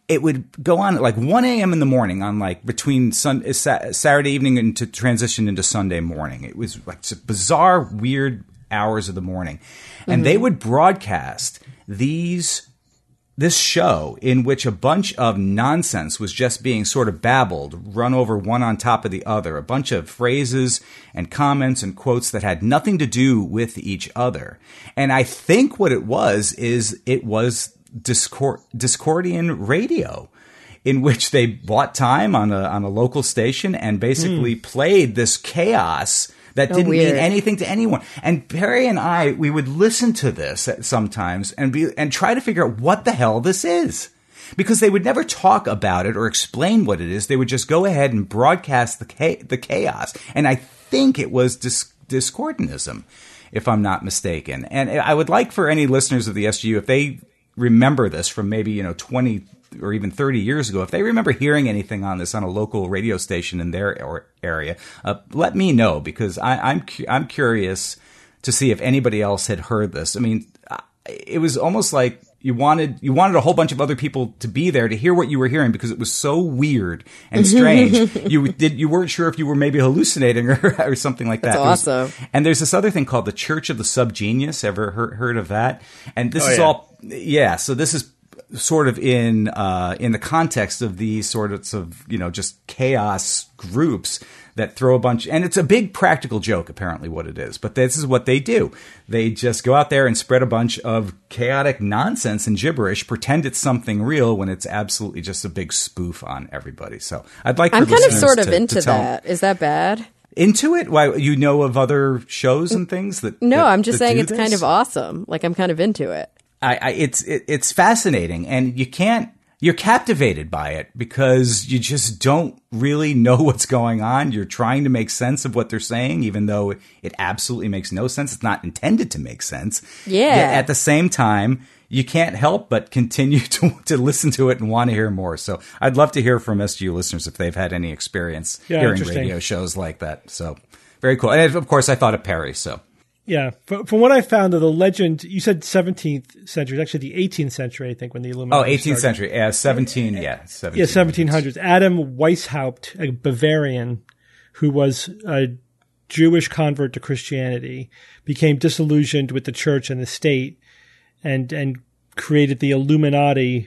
it would go on at like one a.m. in the morning on like between sun, Saturday evening and to transition into Sunday morning. It was like bizarre, weird hours of the morning. And mm-hmm. they would broadcast these this show in which a bunch of nonsense was just being sort of babbled, run over one on top of the other, a bunch of phrases and comments and quotes that had nothing to do with each other. And I think what it was is it was Discord, Discordian radio, in which they bought time on a on a local station and basically mm. played this chaos that oh, didn't weird. mean anything to anyone. And Perry and I, we would listen to this sometimes and be and try to figure out what the hell this is, because they would never talk about it or explain what it is. They would just go ahead and broadcast the cha- the chaos. And I think it was dis- Discordianism, if I'm not mistaken. And I would like for any listeners of the S G U, if they remember this from maybe, you know, twenty or even thirty years ago, if they remember hearing anything on this on a local radio station in their or area, uh, let me know, because I, I'm cu- I'm curious to see if anybody else had heard this. I mean, it was almost like you wanted you wanted a whole bunch of other people to be there to hear what you were hearing, because it was so weird and strange. you did you weren't sure if you were maybe hallucinating or, or something like that. That's awesome. Was, and there's this other thing called the Church of the Subgenius. Ever heard, heard of that? And this oh, is yeah. all yeah. So this is sort of in uh, in the context of these sorts of, you know, just chaos groups that throw a bunch, and it's a big practical joke, apparently, what it is. But this is what they do. They just go out there and spread a bunch of chaotic nonsense and gibberish, pretend it's something real when it's absolutely just a big spoof on everybody. So I'd like for I'm kind of listeners sort of to, into to tell, that. Is that bad? Into it? Why, you know of other shows and things that No, that, I'm just that saying do it's this? kind of awesome. Like, I'm kind of into it. I, I it's it, it's fascinating, and you can't you're captivated by it because you just don't really know what's going on. You're trying to make sense of what they're saying, even though it absolutely makes no sense. It's not intended to make sense. Yeah. Yet at the same time, you can't help but continue to to listen to it and want to hear more. So I'd love to hear from S G U listeners if they've had any experience yeah, hearing radio shows like that. So very cool. And of course, I thought of Perry. So. Yeah, from, from what I found of the legend, you said seventeenth century. It's actually the eighteenth century, I think, when the Illuminati Oh, eighteenth started. century. Yeah, seventeen, yeah. Yeah, seventeen hundreds. Adam Weishaupt, a Bavarian who was a Jewish convert to Christianity, became disillusioned with the church and the state and and created the Illuminati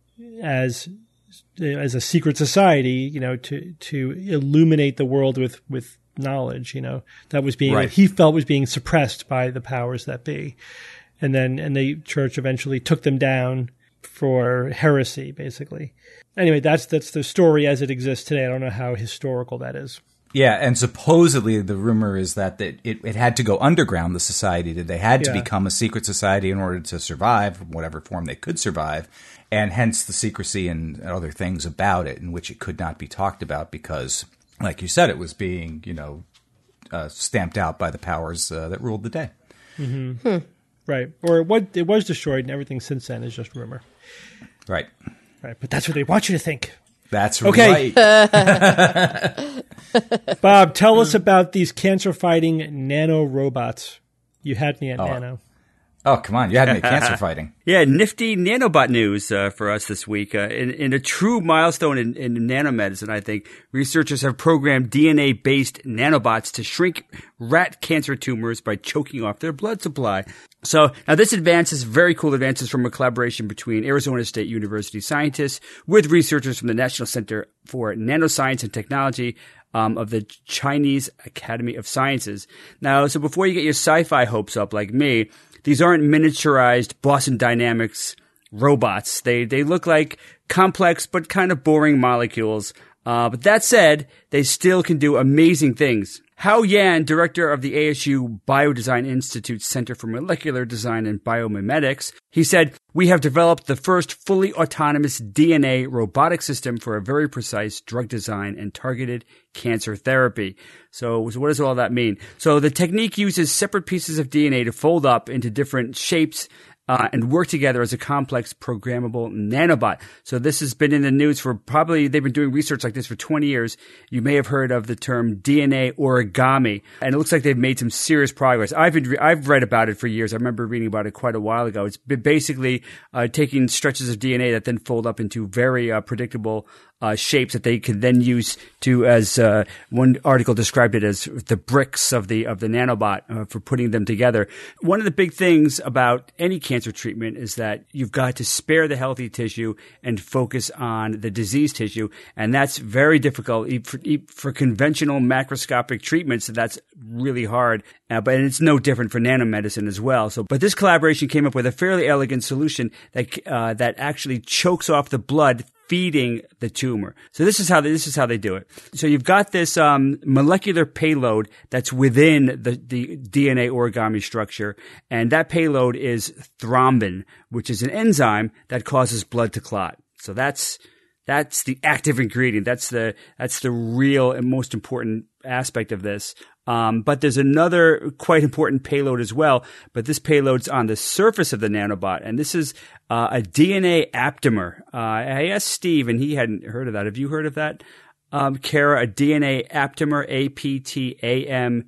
as as a secret society, you know, to to illuminate the world with with knowledge, you know, that was being, right. he felt was being suppressed by the powers that be. And then, and the church eventually took them down for heresy, basically. Anyway, that's, that's the story as it exists today. I don't know how historical that is. Yeah, and supposedly the rumor is that it, it, it had to go underground, the society did. They had to Yeah. become a secret society in order to survive, whatever form they could survive, and hence the secrecy and other things about it in which it could not be talked about because, like you said, it was being, you know, uh, stamped out by the powers uh, that ruled the day. Mm-hmm. Hmm. Right. Or what it was destroyed, and everything since then is just rumor. Right. Right. But that's what they want you to think. That's okay. right. Bob, tell us about these cancer-fighting nano robots. You had me at oh. nano. Oh, come on. You had me at cancer fighting. Yeah, nifty nanobot news uh, for us this week. Uh, in, in a true milestone in, in nanomedicine, I think, researchers have programmed D N A-based nanobots to shrink rat cancer tumors by choking off their blood supply. So now this advance is very cool advances from a collaboration between Arizona State University scientists with researchers from the National Center for Nanoscience and Technology um, of the Chinese Academy of Sciences. Now, so before you get your sci-fi hopes up like me, these aren't miniaturized Boston Dynamics robots. They they look like complex but kind of boring molecules. Uh, but that said, they still can do amazing things. Hao Yan, director of the A S U Biodesign Institute's Center for Molecular Design and Biomimetics, he said, "We have developed the first fully autonomous D N A robotic system for a very precise drug design and targeted cancer therapy." So, so what does all that mean? So the technique uses separate pieces of D N A to fold up into different shapes uh, and work together as a complex programmable nanobot. So this has been in the news for probably, they've been doing research like this for twenty years. You may have heard of the term D N A origami, and it looks like they've made some serious progress. I've been, I've read about it for years. I remember reading about it quite a while ago. It's basically uh, taking stretches of D N A that then fold up into very uh, predictable Uh, shapes that they can then use to, as uh, one article described it, as the bricks of the of the nanobot uh, for putting them together. One of the big things about any cancer treatment is that you've got to spare the healthy tissue and focus on the diseased tissue, and that's very difficult for, for conventional macroscopic treatments. That's really hard, uh, but it's no different for nanomedicine as well. So, but this collaboration came up with a fairly elegant solution that uh, that actually chokes off the blood feeding the tumor. So this is how they, this is how they do it. So you've got this um, molecular payload that's within the, the D N A origami structure, and that payload is thrombin, which is an enzyme that causes blood to clot. So that's that's the active ingredient. That's the that's the real and most important aspect of this. Um, but there's another quite important payload as well. But this payload's on the surface of the nanobot, and this is uh, a D N A aptamer. Uh, I asked Steve, and he hadn't heard of that. Have you heard of that, um, Kara? A D N A aptamer, A P T A M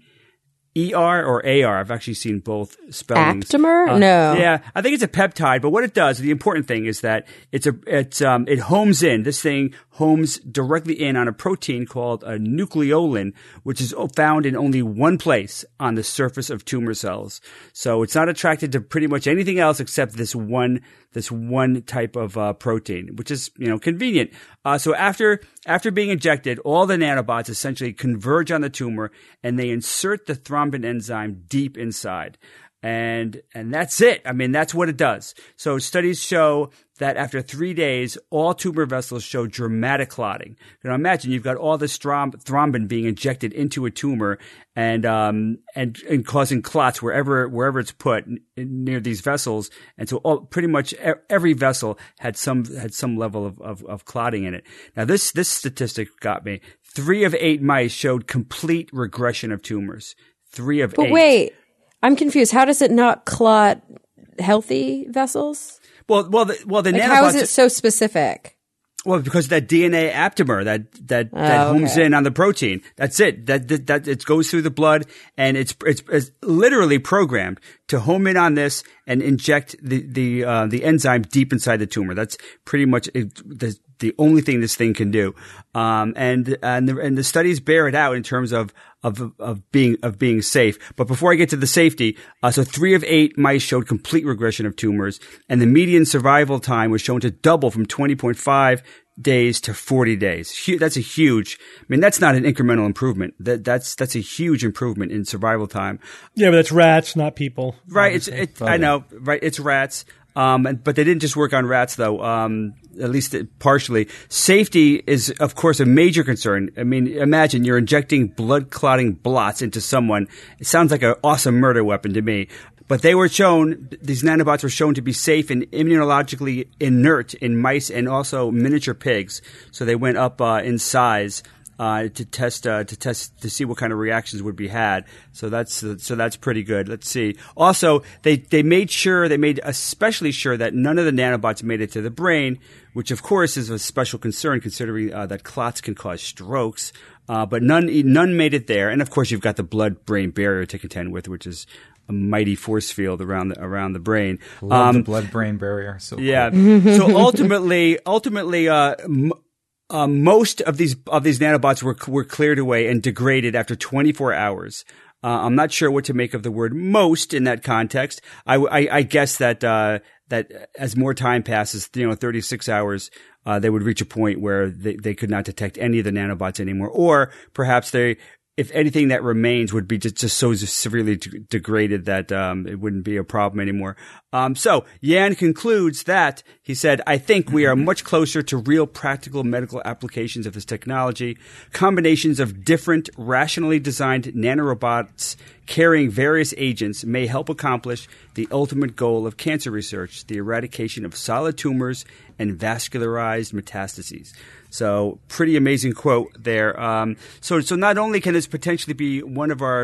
E R or A R. I've actually seen both spellings. Aptamer? Uh, no. Yeah, I think it's a peptide, but what it does, the important thing is that it's a it's um it homes in. This thing homes directly in on a protein called a nucleolin, which is found in only one place on the surface of tumor cells. So it's not attracted to pretty much anything else except this one this one type of uh, protein, which is, you know, convenient. Uh, so after after being injected, all the nanobots essentially converge on the tumor, and they insert the thrombin enzyme deep inside. And and that's it. I mean, that's what it does. So studies show that after three days, all tumor vessels show dramatic clotting. Now imagine you've got all this throm- thrombin being injected into a tumor and um and and causing clots wherever wherever it's put n- near these vessels. And so all, pretty much every vessel had some had some level of, of of clotting in it. Now this this statistic got me. Three of eight mice showed complete regression of tumors. Three of but eight. But wait. I'm confused. How does it not clot healthy vessels? Well, well, the, well, the like nanobots. How is it so specific? Well, because that D N A aptamer that that oh, that homes okay. in on the protein. That's it. That, that that it goes through the blood, and it's it's, it's literally programmed to home in on this and inject the the uh, the enzyme deep inside the tumor. That's pretty much it, the the only thing this thing can do. Um, and and the, and the studies bear it out in terms of. Of, of being of being safe. But before I get to the safety, uh, so three of eight mice showed complete regression of tumors, and the median survival time was shown to double from twenty point five days to forty days. Hu- that's a huge. I mean, that's not an incremental improvement. That that's that's a huge improvement in survival time. Yeah, but that's rats, not people. Right. It's. It, I know. Right. It's rats. Um, but they didn't just work on rats, though. Um, at least partially. Safety is, of course, a major concern. I mean, imagine you're injecting blood clotting blots into someone. It sounds like an awesome murder weapon to me. But they were shown; these nanobots were shown to be safe and immunologically inert in mice and also miniature pigs. So they went up uh, in size. Uh, to test, uh, to test, to see what kind of reactions would be had. So that's, so that's pretty good. Let's see. Also, they, they made sure, they made especially sure that none of the nanobots made it to the brain, which of course is a special concern considering, uh, that clots can cause strokes. Uh, but none, none made it there. And of course, you've got the blood-brain barrier to contend with, which is a mighty force field around the, around the brain. Love um, the blood-brain barrier. So yeah. cool. So ultimately, ultimately, uh, m- Uh, most of these of these nanobots were were cleared away and degraded after twenty-four hours. Uh, I'm not sure what to make of the word "most" in that context. I, I, I guess that uh, that as more time passes, you know, thirty-six hours, uh, they would reach a point where they, they could not detect any of the nanobots anymore, or perhaps they. If anything that remains would be just, just so severely de- degraded that um, it wouldn't be a problem anymore. Um, so Yan concludes that, he said, I think we are much closer to real practical medical applications of this technology. Combinations of different rationally designed nanorobots carrying various agents may help accomplish the ultimate goal of cancer research, the eradication of solid tumors and vascularized metastases. So pretty amazing quote there. Um, so, so not only can this potentially be one of our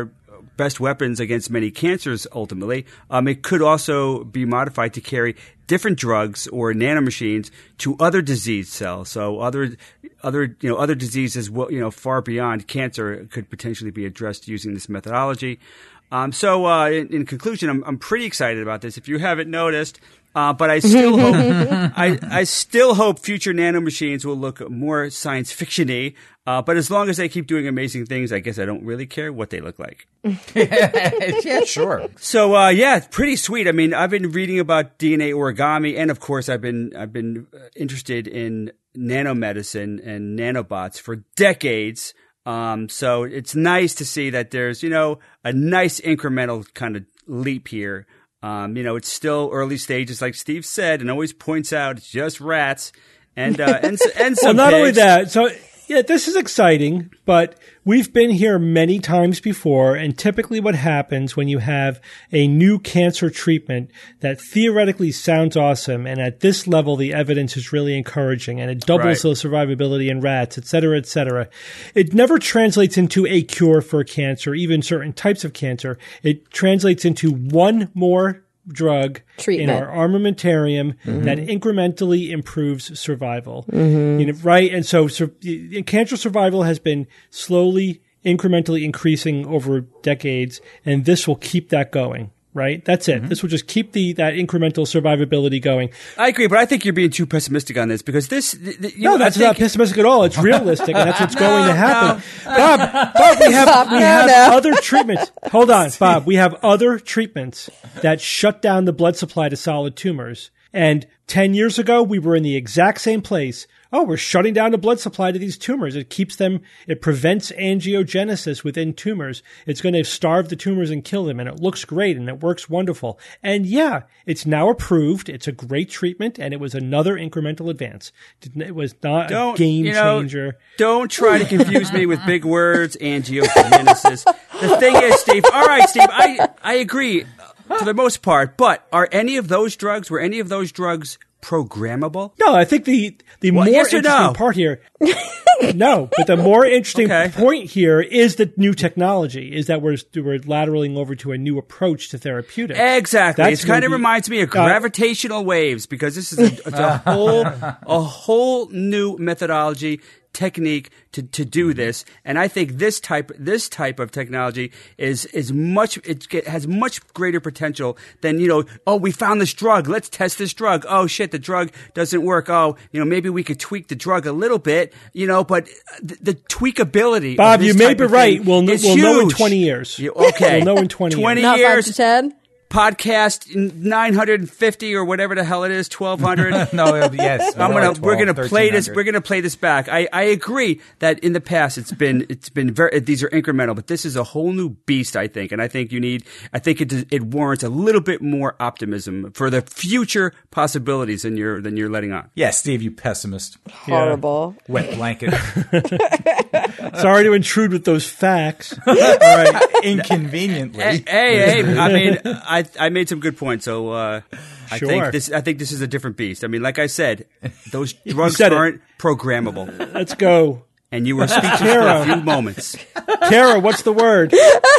best weapons against many cancers ultimately, um, it could also be modified to carry different drugs or nanomachines to other disease cells. So other other you know other diseases, you know, far beyond cancer could potentially be addressed using this methodology. Um, so uh, in, in conclusion, I'm, I'm pretty excited about this. If you haven't noticed. Uh, but I still hope I, I still hope future nanomachines will look more science fiction-y. Uh, but as long as they keep doing amazing things, I guess I don't really care what they look like. Yeah, sure. So uh, yeah, it's pretty sweet. I mean, I've been reading about D N A origami, and of course, I've been I've been interested in nanomedicine and nanobots for decades. Um, so it's nice to see that there's, you know, a nice incremental kind of leap here. Um, you know, it's still early stages, like Steve said, and always points out it's just rats and uh, and and some. Well, not pigs. only that, so yeah, this is exciting, but we've been here many times before, and typically what happens when you have a new cancer treatment that theoretically sounds awesome, and at this level the evidence is really encouraging, and it doubles Right. the survivability in rats, et cetera, et cetera. It never translates into a cure for cancer, even certain types of cancer. It translates into one more drug Treatment. in our armamentarium Mm-hmm. that incrementally improves survival. You know, right? And so, so uh, cancer survival has been slowly, incrementally increasing over decades, and this will keep that going. Right? That's it. Mm-hmm. This will just keep the that incremental survivability going. I agree, but I think you're being too pessimistic on this because this. Th- th- you No, know, that's I think, not pessimistic at all. It's realistic, and that's what's No, going to happen. no. Bob, Bob, we have we No, have no. other treatments. Hold on, Bob. We have other treatments that shut down the blood supply to solid tumors. And ten years ago, we were in the exact same place. Oh, we're shutting down the blood supply to these tumors. It keeps them, it prevents angiogenesis within tumors. It's going to starve the tumors and kill them. And it looks great and it works wonderful. And yeah, it's now approved. It's a great treatment and it was another incremental advance. It was not Don't a game you know, changer. Don't try to confuse me with big words, angiogenesis. The thing is, Steve. All right, Steve. I I agree for the most part. But are any of those drugs? Were any of those drugs programmable? No, I think the the Well, more yes or interesting no? part here. No, but the more interesting Okay. point here is the new technology. Is that we're we're lateraling over to a new approach to therapeutics. Exactly. That's It kind of gonna be- reminds me of uh, gravitational waves because this is a, it's a whole a whole new methodology technique to, to do this, and I think this type this type of technology is is much it get, has much greater potential than, you know, oh, we found this drug, let's test this drug. Oh shit, the drug doesn't work. Oh, you know, maybe we could tweak the drug a little bit, you know, but the, the tweakability. Bob, of this you may type be of right. thing We'll, kn- is we'll know in huge. twenty years. You- okay, We'll know in twenty years. twenty Not five years. to ten. Podcast nine hundred fifty or whatever the hell it is, twelve hundred. No, it'll be- yes. I'm more gonna like we're gonna twelve, play this thirteen hundred. we're gonna play this back. I, I agree that in the past it's been it's been very these are incremental, but this is a whole new beast, I think, and I think you need I think it it warrants a little bit more optimism for the future possibilities than you're than you're letting on. Yeah, Steve, you pessimist. Horrible. Wet blanket. Sorry to intrude with those facts. All right, inconveniently. Hey, hey, hey, I mean, I I made some good points, so uh, I Sure. think this I think this is a different beast. I mean, like I said, those drugs said it. aren't programmable, Let's go. and you were speechless for a Tara. few moments. Tara, what's the word?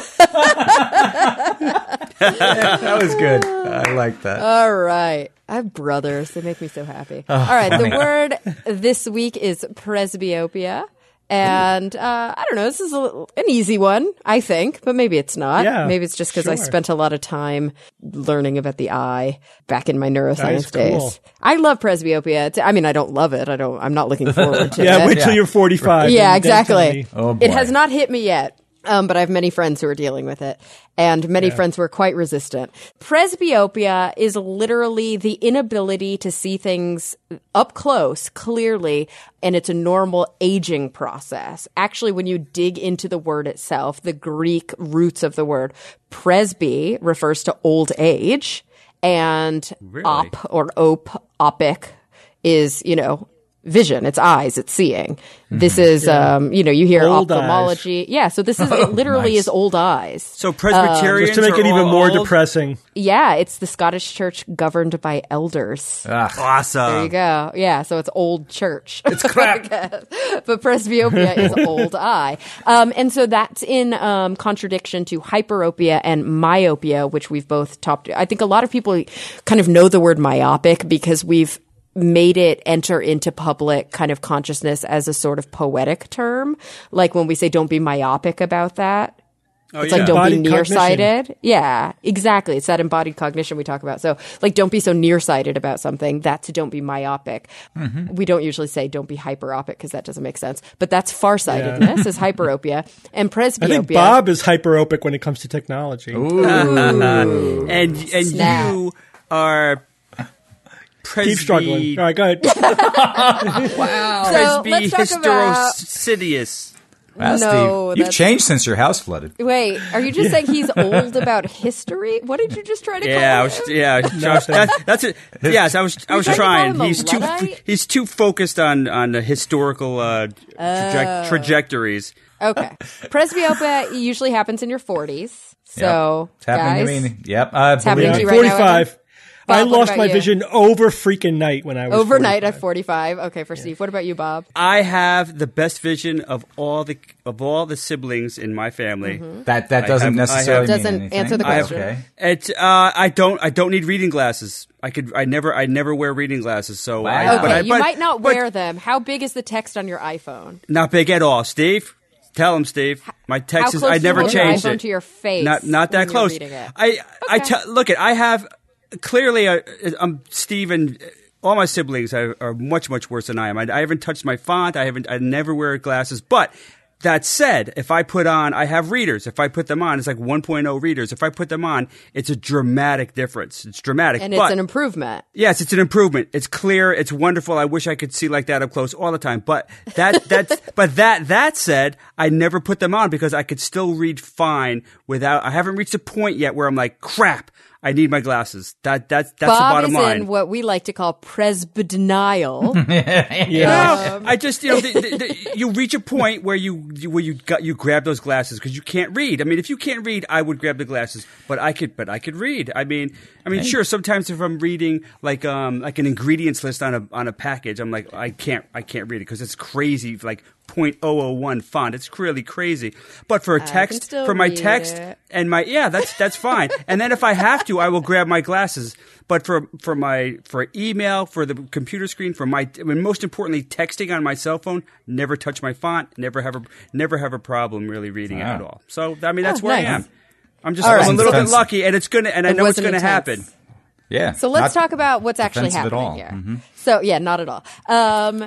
That was good. I like that. All right. I have brothers. They make me so happy. All right. The word this week is presbyopia. And uh, I don't know. This is a, little- an easy one, I think, but maybe it's not. Yeah, maybe it's just because I sure. spent a lot of time learning about the eye back in my neuroscience Nice, cool. days. I love presbyopia. It's, I mean, I don't love it. I don't. I'm not looking forward to Yeah, it. wait till Yeah. you're forty-five. Yeah, and then tell exactly. me. Oh, boy. It has not hit me yet. Um, but I have many friends who are dealing with it, and many friends who are quite resistant. Presbyopia is literally the inability to see things up close, clearly, and it's a normal aging process. Actually, when you dig into the word itself, the Greek roots of the word, presby refers to old age, and Really? op or op, opic is, you know, vision, it's eyes, it's seeing. Mm-hmm. This is, yeah. um, you know, you hear old ophthalmology. Eyes. Yeah, so this is it literally Nice. is old eyes. So Presbyterians Just to make are it even all more old? depressing. Yeah, it's the Scottish Church governed by elders. Ah, Awesome. There you go. Yeah, so it's old church. It's crap. But presbyopia is old eye. Um, and so that's in um, contradiction to hyperopia and myopia, which we've both talked. I think a lot of people kind of know the word myopic because we've made it enter into public kind of consciousness as a sort of poetic term. Like when we say don't be myopic about that. Oh, It's yeah. like don't Embodied be nearsighted. Yeah, exactly. It's that embodied cognition we talk about. So like don't be so nearsighted about something. That's don't be myopic. Mm-hmm. We don't usually say don't be hyperopic because that doesn't make sense. But that's farsightedness is hyperopia. And I presbyopia. think Bob is hyperopic when it comes to technology. and and Snap. you are presby. Keep struggling. All right, go ahead. Wow. So, Presby let's talk about- hysterosidious. Wow, No, Steve, you've that's- changed since your house flooded. Wait, are you just saying he's old about history? What did you just try to Yeah, I call was, him? yeah, Josh, that, that's it. Yes, I was, I was trying to call trying. him a He's too, Luddite? he's too focused on on the historical uh, traje- Oh. trajectories. Okay. Presbyopia usually happens in your forties. So, It's happening guys, to me. Yep. I It's happening believe to it. you right now, forty-five. I Bob, what lost about my you? vision over freaking night when I was overnight forty-five. at forty-five. Okay, for Steve. What about you, Bob? I have the best vision of all the of all the siblings in my family. That that I doesn't have- I necessarily have- mean Doesn't anything. answer the I- question. Okay. It, uh, I don't. I don't need reading glasses. I could. I never. I never wear reading glasses. So, I, Wow. Okay, but I, you but- might not but wear them. How big is the text on your iPhone? Not big at all, Steve. Tell him, Steve. My How text is. close I do you never hold your changed iPhone it. to your face? Not not when that you're close. reading it? I I Okay. te- look at. I have clearly. Uh, I'm Steve and all my siblings are, are much much worse than I am. I, I haven't touched my font. I haven't. I never wear glasses. But that said, if I put on, I have readers. If I put them on, it's like one point oh readers. If I put them on, it's a dramatic difference. It's dramatic. And but, it's an improvement. Yes, it's an improvement. It's clear. It's wonderful. I wish I could see like that up close all the time. But that that's but that that said, I never put them on because I could still read fine without. I haven't reached a point yet where I'm like, crap, I need my glasses. That that's that's Bob the bottom is line. in what we like to call presbyopia. Yeah. No, I just you know the, the, the, you reach a point where you, you where you got you grab those glasses because you can't read. I mean, if you can't read, I would grab the glasses, but I could but I could read. I mean, I mean, sure. Sometimes if I'm reading like um like an ingredients list on a on a package, I'm like I can't I can't read it because it's crazy like zero point zero zero one font. It's really crazy. But for a can text, still for my read text it. and my yeah, that's that's fine. And then if I have to, I will grab my glasses. But for for my for email, for the computer screen, for my I mean, most importantly, texting on my cell phone, never touch my font, never have a never have a problem really reading it Wow. at all. So I mean, that's Oh, where I nice. am. I'm just All I'm right. a little bit Intense. lucky, and it's gonna and I It know it's wasn't gonna intense. happen. Yeah. So let's Not talk about what's actually offensive at happening all. here. Mhm. So yeah, not at all. Um,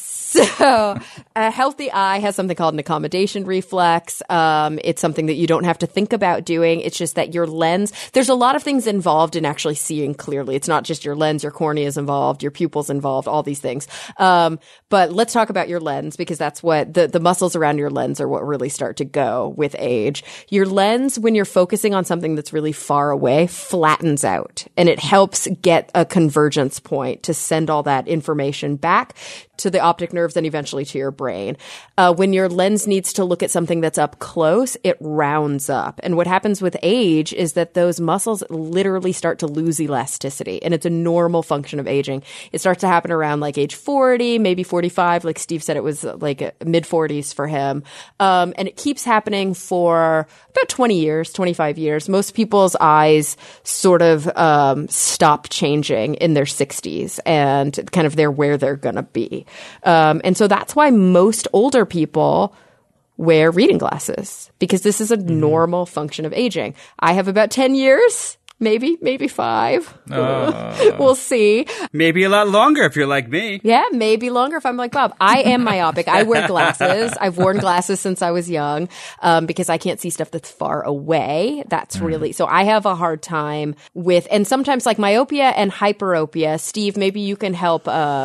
so a healthy eye has something called an accommodation reflex. Um, it's something that you don't have to think about doing. It's just that your lens, there's a lot of things involved in actually seeing clearly. It's not just your lens, your cornea is involved, your pupils involved, all these things. Um, but let's talk about your lens because that's what the, the muscles around your lens are what really start to go with age. Your lens, when you're focusing on something that's really far away, flattens out and it helps get a convergence point to send all that information back to the optic nerves and eventually to your brain. Uh, when your lens needs to look at something that's up close, it rounds up. And what happens with age is that those muscles literally start to lose elasticity. And it's a normal function of aging. It starts to happen around like age forty, maybe forty-five. Like Steve said, it was like mid forties for him. Um, and it keeps happening for about twenty years, twenty-five years. Most people's eyes sort of um, stop changing in their sixties and kind of they're where they're going to be. Um, and so that's why most older people wear reading glasses because this is a mm-hmm. normal function of aging. I have about ten years, maybe, maybe five. Uh, we'll see. Maybe a lot longer if you're like me. Yeah, maybe longer if I'm like Bob. I am myopic. I wear glasses. I've worn glasses since I was young um, because I can't see stuff that's far away. That's really, so I have a hard time with, and sometimes like myopia and hyperopia. Steve, maybe you can help um,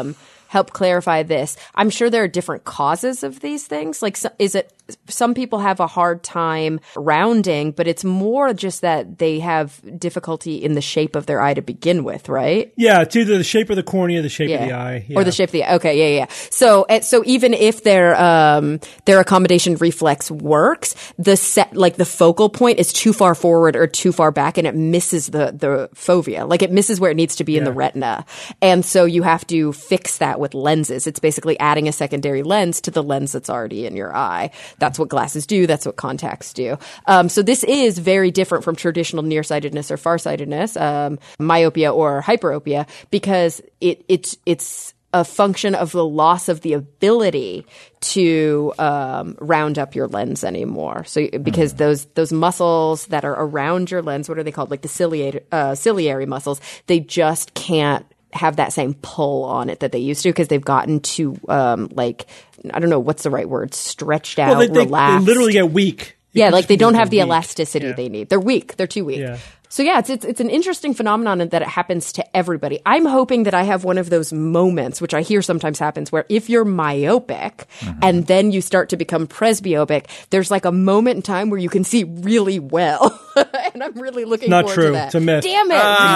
help clarify this. I'm sure there are different causes of these things. Like, so, is it some people have a hard time rounding, but it's more just that they have difficulty in the shape of their eye to begin with, right? Yeah, it's either the shape of the cornea, the shape Yeah. of the eye, yeah. Or the shape of the eye. Okay, yeah, yeah. So, uh, so even if their um their accommodation reflex works, the set like the focal point is too far forward or too far back, and it misses the the fovea. Like it misses where it needs to be in the Yeah. retina, and so you have to fix that with lenses. It's basically adding a secondary lens to the lens that's already in your eye. That's what glasses do. That's what contacts do. Um, so this is very different from traditional nearsightedness or farsightedness, um, myopia or hyperopia, because it it's it's a function of the loss of the ability to um, round up your lens anymore. So because those those muscles that are around your lens, what are they called? Like the ciliary, uh, ciliary muscles, they just can't have that same pull on it that they used to because they've gotten too um, like I don't know what's the right word, stretched out, well, they, they, they relaxed. literally get weak. It Yeah, just like they means don't they're have the weak. elasticity Yeah. they need. They're weak. They're too weak. Yeah. So yeah, it's, it's it's an interesting phenomenon that it happens to everybody. I'm hoping that I have one of those moments, which I hear sometimes happens, where if you're myopic Mm-hmm. and then you start to become presbyopic, there's like a moment in time where you can see really well. And I'm really looking Not forward true. to that. It's a myth. Damn it.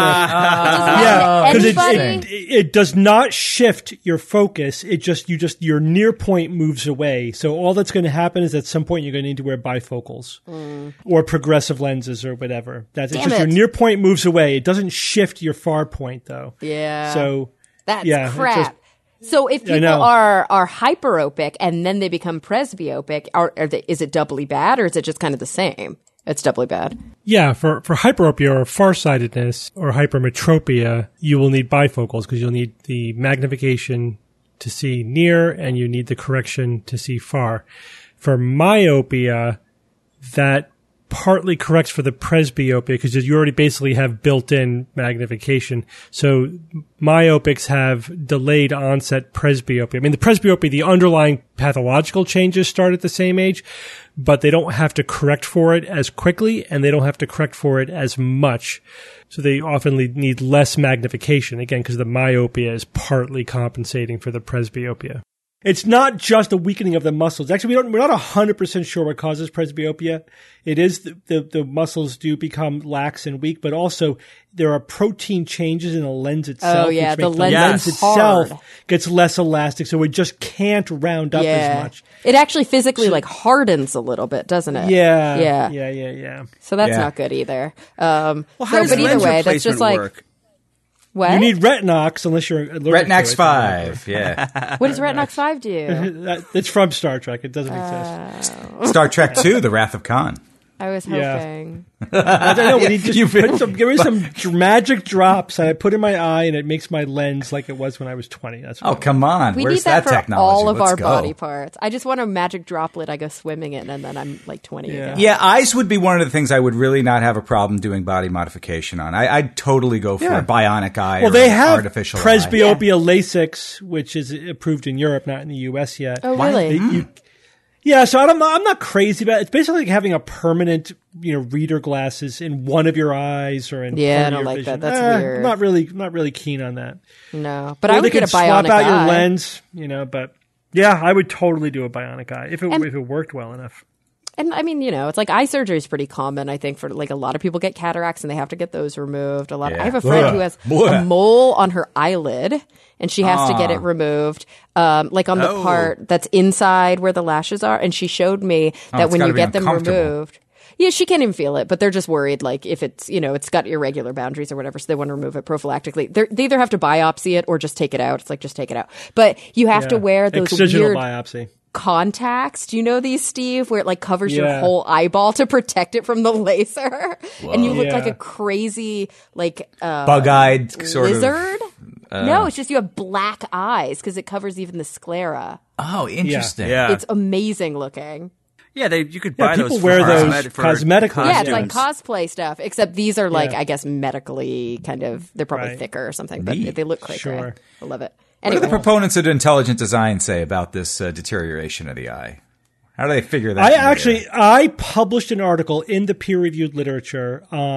Yeah, yeah. because it, Anybody? it, it does not shift your focus. It just you just your near point moves away. So all that's going to happen is at some point you're going to need to wear bifocals or progressive lenses or whatever. That's it's Damn just your it. near point moves away. It doesn't shift your far point though. Yeah. So That's yeah, it crap. just- So if I people know. are are hyperopic and then they become presbyopic, are, are they, is it doubly bad or is it just kind of the same? It's doubly bad. Yeah, for, for hyperopia or farsightedness or hypermetropia, you will need bifocals because you'll need the magnification to see near and you need the correction to see far. For myopia, that partly corrects for the presbyopia because you already basically have built-in magnification. So myopics have delayed onset presbyopia. I mean, the presbyopia, the underlying pathological changes start at the same age, but they don't have to correct for it as quickly and they don't have to correct for it as much. So they often need less magnification, again, because the myopia is partly compensating for the presbyopia. It's not just a weakening of the muscles. Actually, we don't, we're not one hundred percent sure what causes presbyopia. It is the, the, the muscles do become lax and weak, but also there are protein changes in the lens itself. Oh, yeah, which the make lens the lens is itself hard. gets less elastic, so it just can't round up yeah. as much. It actually physically like hardens a little bit, doesn't it? Yeah. Yeah. Yeah, yeah, yeah. So that's Yeah. not good either. Um, Well, so, how does but either lens way, that's just replacement like work? what? You need Retinox unless you're allergic Retinox to it. five, yeah. what does Retinox five do? That- It's from Star Trek. It doesn't exist. Star Trek two, The Wrath of Khan. I was Yeah. hoping. I don't know. When you just You- put some, give me some dr- magic drops, and I put in my eye, and it makes my lens like it was when I was twenty. That's Oh, what come on. We Where's need that, for technology? all of Let's our go. body parts. I just want a magic droplet. I go swimming in, and then I'm like twenty Yeah. again. Yeah, eyes would be one of the things I would really not have a problem doing body modification on. I, I'd totally go for Yeah. a bionic eye Well, or they an have artificial eye. presbyopia LASIX, which is approved in Europe, not in the U S yet. Oh, Why- really? They- you- yeah, so I'm not, I'm not crazy about it. It's basically like having a permanent, you know, reader glasses in one of your eyes or in Yeah, part I of don't your like vision. that. That's Eh, weird. I'm not really, not really keen on that. No, but Or I they would get a could swap bionic out eye. your lens, you know. But yeah, I would totally do a bionic eye if it And- if it worked well enough. And I mean, you know, it's like eye surgery is pretty common. I think for like a lot of people get cataracts and they have to get those removed. A lot. Yeah. I have a friend Ugh. who has Ugh. a mole on her eyelid, and she has to get it removed, um, like on the Oh. part that's inside where the lashes are. And she showed me that it's when gotta you be get them uncomfortable. removed. Yeah, she can't even feel it, but they're just worried, like, if it's, you know, it's got irregular boundaries or whatever, so they want to remove it prophylactically. They're, they either have to biopsy it or just take it out. It's like, just take it out. But you have to Yeah. wear those Excisional weird biopsy. contacts. Do you know these, Steve, where it like covers your Yeah. whole eyeball to protect it from the laser? And you look Yeah. like a crazy, like, uh, Bug-eyed sort lizard? of. no, it's just you have black eyes because it covers even the sclera. Oh, interesting. Yeah. It's amazing looking. Yeah, they you could Yeah, buy people those. wear for those cosmetic- for cosmetically. Yeah, it's like costumes. cosplay stuff, except these are like, Yeah. I guess, medically kind of, they're probably Right. thicker or something, but Neat. they look cray Sure. I love it. What do Anyway, the proponents of intelligent design say about this uh, deterioration of the eye? How do they figure that I in there? actually, I published an article in the peer-reviewed literature on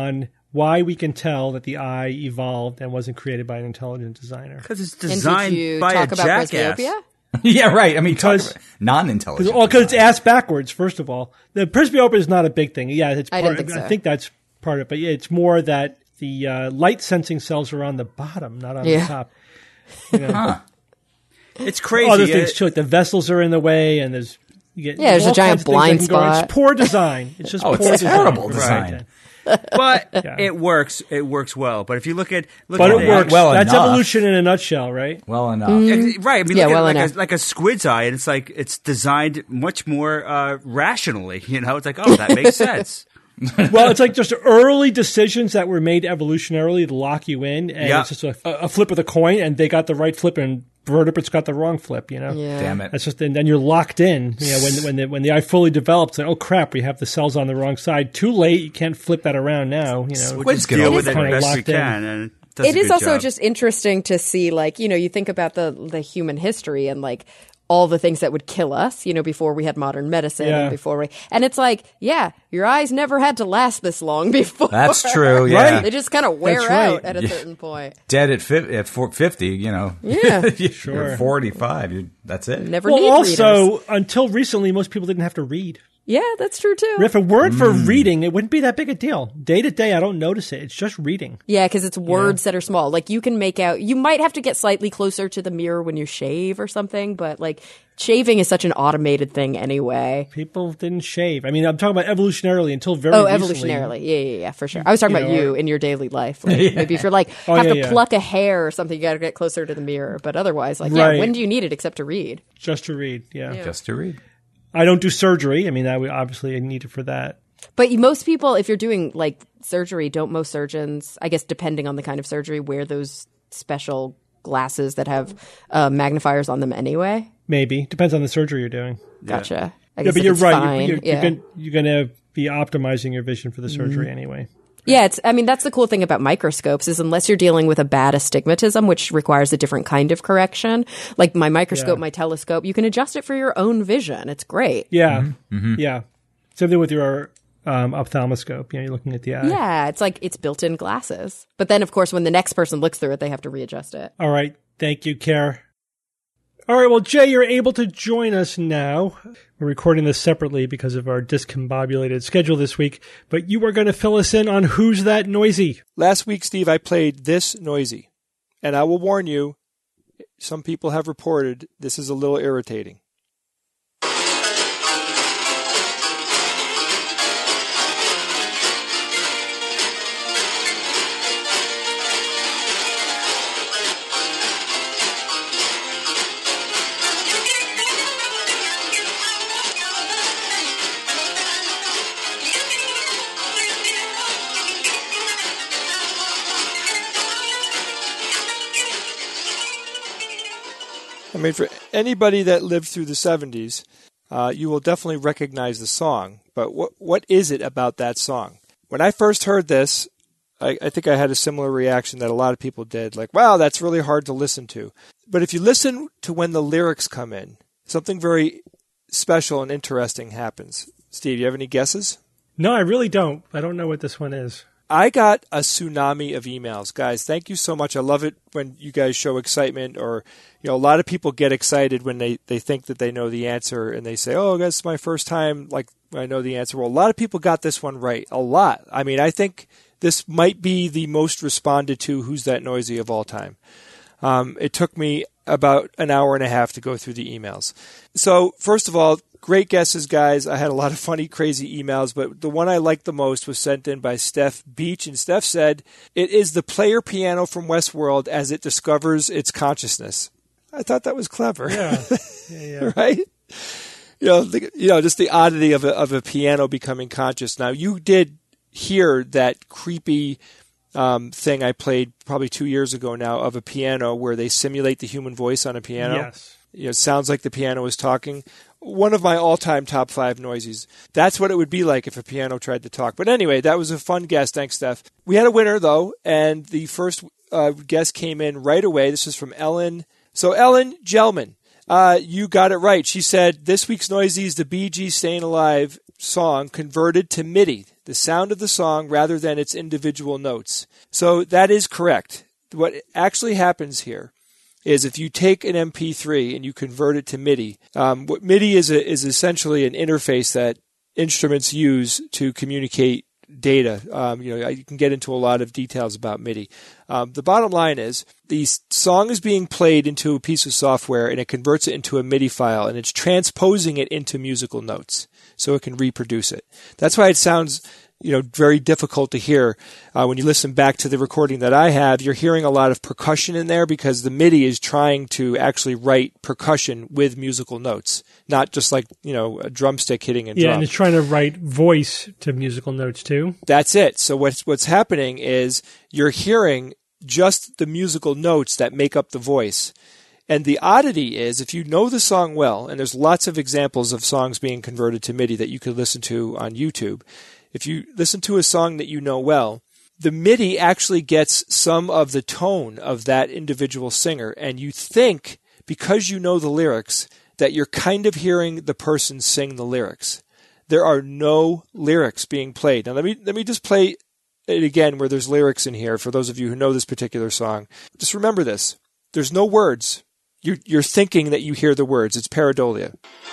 why we can tell that the eye evolved and wasn't created by an intelligent designer. Because it's And designed did you by talk a about jackass. presbyopia? Yeah, right. I mean, Because- talk about non-intelligent. Well, because it's design. ass backwards, first of all. The presbyopia is not a big thing. Yeah, it's I part, didn't think so. I think that's part of it. But yeah, it's more that the uh, light sensing cells are on the bottom, not on Yeah. the top. You know, Huh. It's crazy. other Uh, things too, like the vessels are in the way, and there's you get Yeah, there's a all giant kinds of things that blind can go wrong. spot. It's poor design. It's just Oh, it's poor terrible design. design. But Yeah. it works. It works well. But if you look at look But at it works. well That's enough. evolution in a nutshell, right? Well enough. Ex- Right. I mean, Yeah, look well at it like enough. a, like a squid's eye, and it's like it's designed much more uh, rationally. You know, it's like, oh, that makes sense. Well, it's like just early decisions that were made evolutionarily to lock you in, and Yeah. it's just a, a flip of the coin, and they got the right flip, and vertebrates got the wrong flip. You know, Yeah. Damn it. that's just, and then you're locked in. You know, when when the when the eye fully develops, like, oh crap, we have the cells on the wrong side. Too late. You can't flip that around now. You know, Squids get Deal over with it kinda the best we locked in. can, and it, does It a is good also job. just interesting to see, like, you know, you think about the the human history and like all the things that would kill us, you know, before we had modern medicine Yeah. and before we, and it's like, yeah, your eyes never had to last this long before. That's true. Yeah. They just kind of wear That's right. out at a certain point. Dead at fifty, at four- fifty, you know. Yeah. You're Sure. forty-five. You, that's it. Never well, need also readers. until recently, most people didn't have to read. Yeah, that's true too. If it weren't for Mm. reading, it wouldn't be that big a deal. Day to day, I don't notice it. It's just reading. Yeah, because it's words that are small. Like you can make out. You might have to get slightly closer to the mirror when you shave or something, but like shaving is such an automated thing anyway. People didn't shave. I mean, I'm talking about evolutionarily until very Oh, recently. evolutionarily. Yeah, yeah, yeah, for sure. I was talking You about know, you or- in your daily life. Like, maybe if you're like, Oh, have yeah, to yeah. pluck a hair or something, you got to get closer to the mirror. But otherwise, like, yeah, Right. when do you need it except to read? Just to read, yeah. Just to read. I don't do surgery. I mean, that would obviously need it for that. But most people, if you're doing like surgery, don't most surgeons, I guess depending on the kind of surgery, wear those special glasses that have uh, magnifiers on them anyway? Maybe. Depends on the surgery you're doing. Gotcha. I Yeah, guess but if you're it's right. fine, You're, you're, yeah. you're, gonna, you're gonna be optimizing your vision for the surgery Mm-hmm. anyway. Yeah, it's. I mean, that's the cool thing about microscopes is unless you're dealing with a bad astigmatism, which requires a different kind of correction, like my microscope, Yeah. my telescope, you can adjust it for your own vision. It's great. Yeah. Mm-hmm. Yeah. Same thing with your um, ophthalmoscope. You know, you're looking at the eye. Yeah, it's like it's built-in glasses. But then, of course, when the next person looks through it, they have to readjust it. All right. Thank you, Care. All right. Well, Jay, you're able to join us now. We're recording this separately because of our discombobulated schedule this week, but you are going to fill us in on Who's That Noisy? Last week, Steve, I played This Noisy. And I will warn you, some people have reported this is a little irritating. I mean, for anybody that lived through the seventies, uh, you will definitely recognize the song. But what what is it about that song? When I first heard this, I, I think I had a similar reaction that a lot of people did. Like, wow, that's really hard to listen to. But if you listen to when the lyrics come in, something very special and interesting happens. Steve, do you have any guesses? No, I really don't. I don't know what this one is. I got a tsunami of emails. Guys, thank you so much. I love it when you guys show excitement, or, you know, a lot of people get excited when they, they think that they know the answer and they say, oh, that's my first time, like, I know the answer. Well, a lot of people got this one right. A lot. I mean, I think this might be the most responded to Who's That Noisy of all time. Um, it took me about an hour and a half to go through the emails. So, first of all, great guesses, guys. I had a lot of funny, crazy emails, but the one I liked the most was sent in by Steph Beach, and Steph said, it is the player piano from Westworld as it discovers its consciousness. I thought that was clever. Yeah. Yeah, yeah. Right? You know, the, you know, just the oddity of a, of a piano becoming conscious. Now, you did hear that creepy um, thing I played probably two years ago now of a piano where they simulate the human voice on a piano. Yes. You know, it sounds like the piano is talking. One of my all-time top five noises. That's what it would be like if a piano tried to talk. But anyway, that was a fun guess. Thanks, Steph. We had a winner, though, and the first uh, guess came in right away. This is from Ellen. So, Ellen Gelman, uh, you got it right. She said, this week's Noisy is the Bee Gees Staying Alive. song converted to MIDI, the sound of the song rather than its individual notes. So that is correct. What actually happens here is if you take an M P three and you convert it to MIDI, um, what MIDI is a, is essentially an interface that instruments use to communicate data. Um, you know, you can get into a lot of details about MIDI. Um, the bottom line is the song is being played into a piece of software and it converts it into a MIDI file and it's transposing it into musical notes so it can reproduce it. That's why it sounds, you know, very difficult to hear. Uh, when you listen back to the recording that I have, you're hearing a lot of percussion in there because the MIDI is trying to actually write percussion with musical notes, not just like, you know, a drumstick hitting a drum. Yeah, and it's trying to write voice to musical notes too. That's it. So what's what's happening is you're hearing just the musical notes that make up the voice. And the oddity is, if you know the song well, and there's lots of examples of songs being converted to MIDI that you could listen to on YouTube, if you listen to a song that you know well, the MIDI actually gets some of the tone of that individual singer, and you think, because you know the lyrics, that you're kind of hearing the person sing the lyrics. There are no lyrics being played. Now let me let me just play it again where there's lyrics in here for those of you who know this particular song. Just remember this. There's no words. You're, you're thinking that you hear the words. It's pareidolia.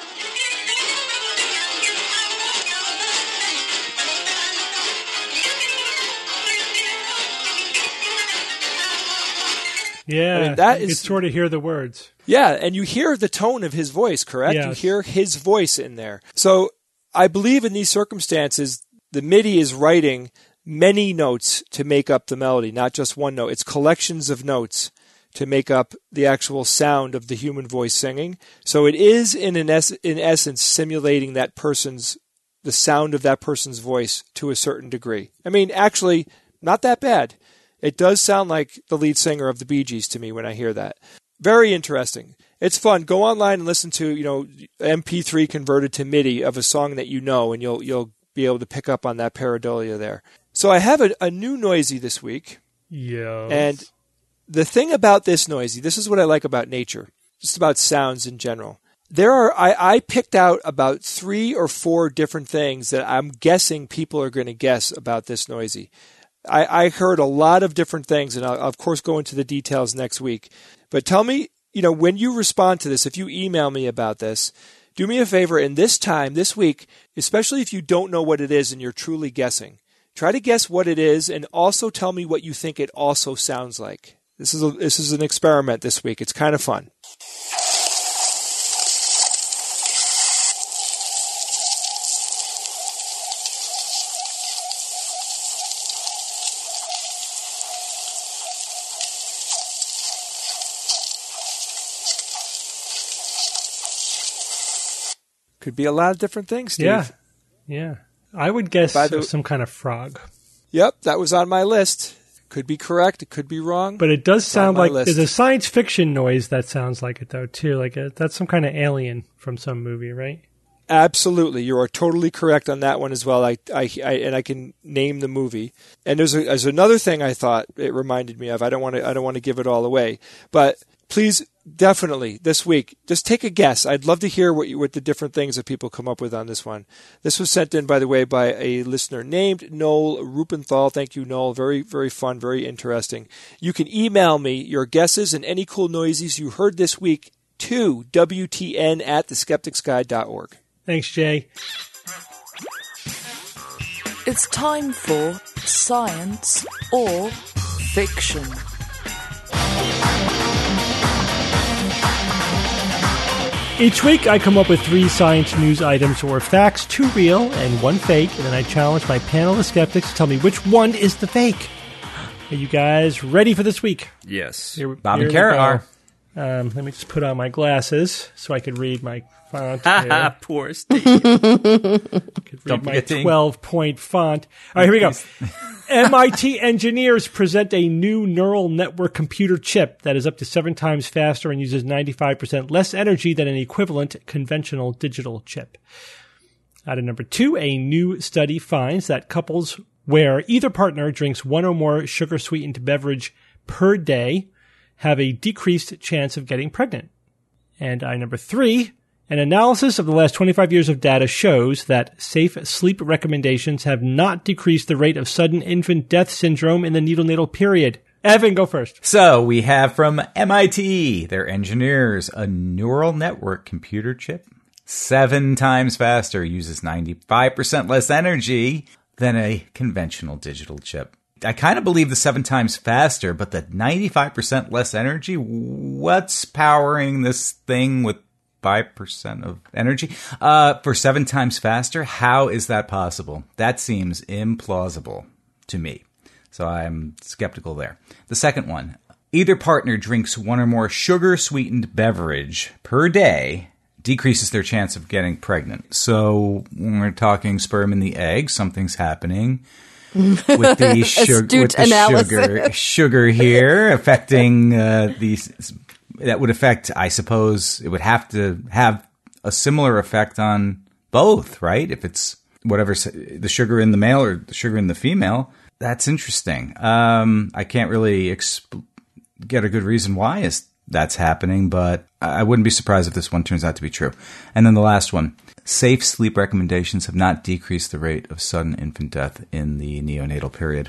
Yeah, I mean, that you is could sort of hear the words. Yeah, and you hear the tone of his voice, correct? Yes. You hear his voice in there. So I believe in these circumstances, the MIDI is writing many notes to make up the melody, not just one note. It's collections of notes to make up the actual sound of the human voice singing. So it is, in an es- in essence, simulating that person's, the sound of that person's voice to a certain degree. I mean, actually, not that bad. It does sound like the lead singer of the Bee Gees to me when I hear that. Very interesting. It's fun. Go online and listen to, you know, M P three converted to MIDI of a song that you know, and you'll you'll be able to pick up on that pareidolia there. So I have a, a new noisy this week. Yeah. And the thing about this noisy, this is what I like about nature, just about sounds in general. There are I, I picked out about three or four different things that I'm guessing people are going to guess about this noisy. I, I heard a lot of different things, and I'll, of course, go into the details next week. But tell me, you know, when you respond to this, if you email me about this, do me a favor, and this time, this week, especially if you don't know what it is and you're truly guessing, try to guess what it is, and also tell me what you think it also sounds like. This is a, this is an experiment this week. It's kind of fun. Could be a lot of different things, Steve. Yeah, yeah. I would guess By the- some kind of frog. Yep, that was on my list. Could be correct. It could be wrong. But it does It's on sound my like list. there's a science fiction noise that sounds like it, though, too. Like a, that's some kind of alien from some movie, right? Absolutely, you are totally correct on that one as well. I, I, I and I can name the movie. And there's, a, there's another thing I thought it reminded me of. I don't want to. I don't want to give it all away, but please, definitely this week, just take a guess. I'd love to hear what you, what the different things that people come up with on this one. This was sent in, by the way, by a listener named Noel Rupenthal. Thank you, Noel. Very, very fun, very interesting. You can email me your guesses and any cool noises you heard this week to W T N at the skeptics guide dot org. Thanks, Jay. It's time for Science or Fiction. Each week, I come up with three science news items or facts, two real and one fake, and then I challenge my panel of skeptics to tell me which one is the fake. Are you guys ready for this week? Yes. Here, Bob here and we Kara go. are. Um, let me just put on my glasses so I could read my font. here. Poor Steve. Could read Don't my forget to- twelve-point font. All right, here we go. M I T engineers present a new neural network computer chip that is up to seven times faster and uses ninety-five percent less energy than an equivalent conventional digital chip. Item number two, a new study finds that couples where either partner drinks one or more sugar-sweetened beverage per day have a decreased chance of getting pregnant. And item number three, An analysis of the last twenty-five years of data shows that safe sleep recommendations have not decreased the rate of sudden infant death syndrome in the neonatal period. Evan, go first. So we have from M I T, their engineers, a neural network computer chip. Seven times faster, uses ninety-five percent less energy than a conventional digital chip. I kind of believe the seven times faster, but the ninety-five percent less energy, what's powering this thing with five percent of energy uh, for seven times faster? How is that possible? That seems implausible to me. So I'm skeptical there. The second one, either partner drinks one or more sugar-sweetened beverage per day, decreases their chance of getting pregnant. So when we're talking sperm in the egg, something's happening with the, sugar, with the sugar, sugar here affecting uh, these. That would affect, I suppose, it would have to have a similar effect on both, right? If it's whatever, the sugar in the male or the sugar in the female. That's interesting. Um, I can't really exp- get a good reason why is that's happening, but I wouldn't be surprised if this one turns out to be true. And then the last one, safe sleep recommendations have not decreased the rate of sudden infant death in the neonatal period.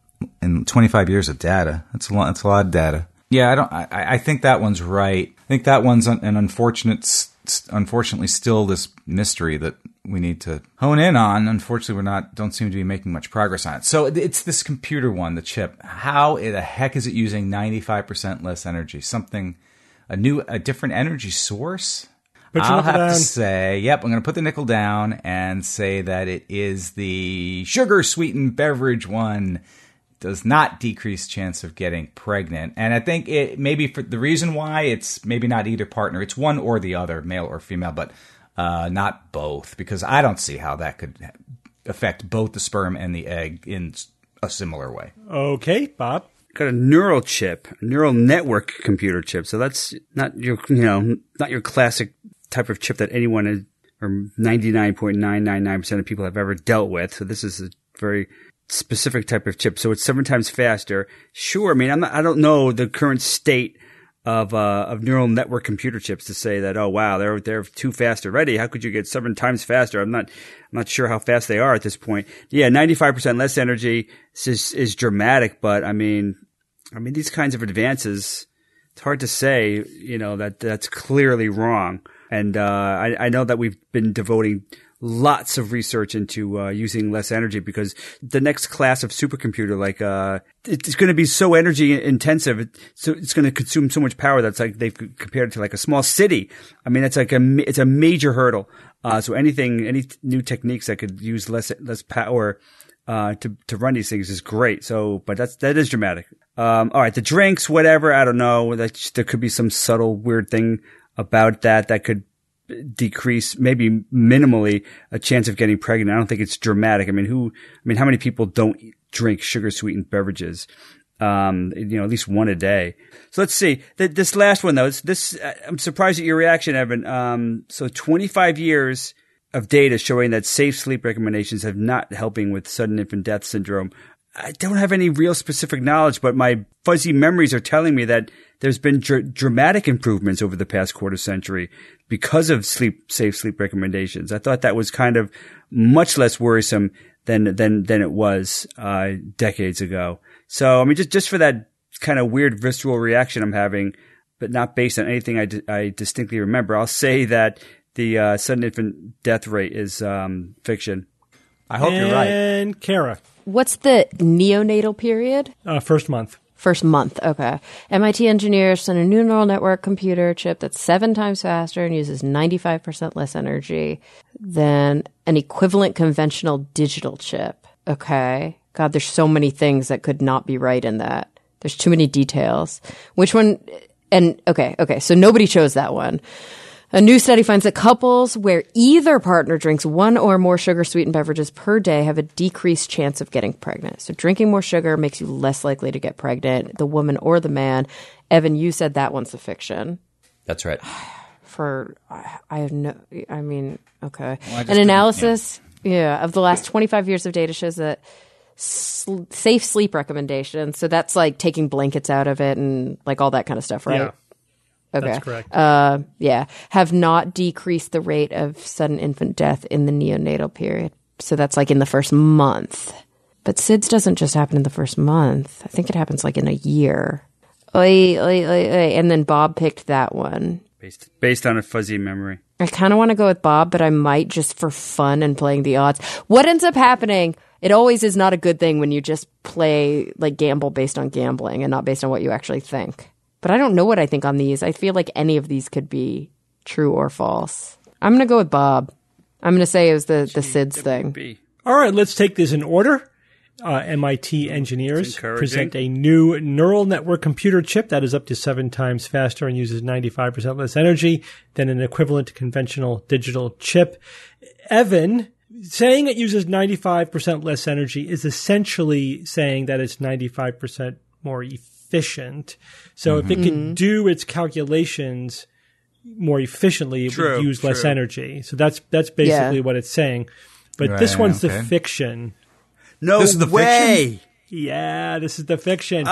In twenty-five years of data, that's a lot, that's a lot of data. Yeah, I don't. I, I think that one's right. I think that one's an unfortunate, unfortunately, still this mystery that we need to hone in on. Unfortunately, we're not. Don't seem to be making much progress on it. So it's this computer one, the chip. How the heck is it using ninety-five percent less energy? Something, a new, a different energy source. Put your I'll nickel have down. to say, yep, I'm going to put the nickel down and say that it is the sugar sweetened beverage one. Does not decrease chance of getting pregnant. And I think it maybe for the reason why it's maybe not either partner, it's one or the other, male or female, but uh, not both, because I don't see how that could affect both the sperm and the egg in a similar way. Okay, Bob. Got a neural chip, a neural network computer chip. So that's not your, you know, not your classic type of chip that anyone is, or ninety-nine point nine nine nine percent of people have ever dealt with. So this is a very specific type of chip, so it's seven times faster. Sure, I mean, I'm not, I don't know the current state of uh, of neural network computer chips to say that, oh wow, they're they're too fast already. How could you get seven times faster? I'm not I'm not sure how fast they are at this point. Yeah, ninety-five percent less energy is is dramatic, but I mean, I mean these kinds of advances, it's hard to say, you know, that that's clearly wrong. And uh, I, I know that we've been devoting lots of research into uh, using less energy because the next class of supercomputer, like uh, it's going to be so energy intensive, it, so it's going to consume so much power that's like they've compared it to like a small city. I mean, it's like a it's a major hurdle. Uh, so anything, any t- new techniques that could use less less power uh, to to run these things is great. So, but that's that is dramatic. Um, all right, the drinks, whatever, I don't know. That there could be some subtle weird thing about that that could decrease maybe minimally a chance of getting pregnant. I don't think it's dramatic. I mean, who, I mean, how many people don't drink sugar sweetened beverages? Um, you know, at least one a day. So let's see. Th- this last one though, it's this, I'm surprised at your reaction, Evan. Um, so twenty-five years of data showing that safe sleep recommendations have not helping with sudden infant death syndrome. I don't have any real specific knowledge, but my fuzzy memories are telling me that there's been dr- dramatic improvements over the past quarter century because of sleep, safe sleep recommendations. I thought that was kind of much less worrisome than, than, than it was, uh, decades ago. So, I mean, just, just for that kind of weird visceral reaction I'm having, but not based on anything I, di- I distinctly remember, I'll say that the, uh, sudden infant death rate is, um, fiction. I hope and you're right. And Kara. What's the neonatal period? Uh, first month. First month, okay. M I T engineers sent a new neural network computer chip that's seven times faster and uses ninety-five percent less energy than an equivalent conventional digital chip. Okay. God, there's so many things that could not be right in that. There's too many details. Which one? And okay, okay. So nobody chose that one. A new study finds that couples where either partner drinks one or more sugar-sweetened beverages per day have a decreased chance of getting pregnant. So drinking more sugar makes you less likely to get pregnant, the woman or the man. Evan, you said that one's a fiction. That's right. For, I have no, I mean, okay. Well, I just An didn't- analysis, yeah. yeah, of the last twenty-five years of data shows that sl- safe sleep recommendations, so that's like taking blankets out of it and like all that kind of stuff, right? Yeah. Okay. That's correct. Uh, yeah. Have not decreased the rate of sudden infant death in the neonatal period. So that's like in the first month. But S I D S doesn't just happen in the first month. I think it happens like in a year. Oy, oy, oy, oy. And then Bob picked that one. Based, based on a fuzzy memory. I kind of want to go with Bob, but I might just for fun and playing the odds. What ends up happening, it always is not a good thing when you just play, like, gamble based on gambling and not based on what you actually think. But I don't know what I think on these. I feel like any of these could be true or false. I'm going to go with Bob. I'm going to say it was the, the S I D S thing. B. All right, let's take this in order. Uh, M I T engineers present a new neural network computer chip that is up to seven times faster and uses ninety-five percent less energy than an equivalent conventional digital chip. Evan, saying it uses ninety-five percent less energy is essentially saying that it's ninety-five percent more efficient. So mm-hmm. if it could do its calculations more efficiently, it true, would use true. less energy. So that's that's basically yeah. what it's saying. But right, this one's okay. the fiction. No This is the way. Yeah, this is the fiction.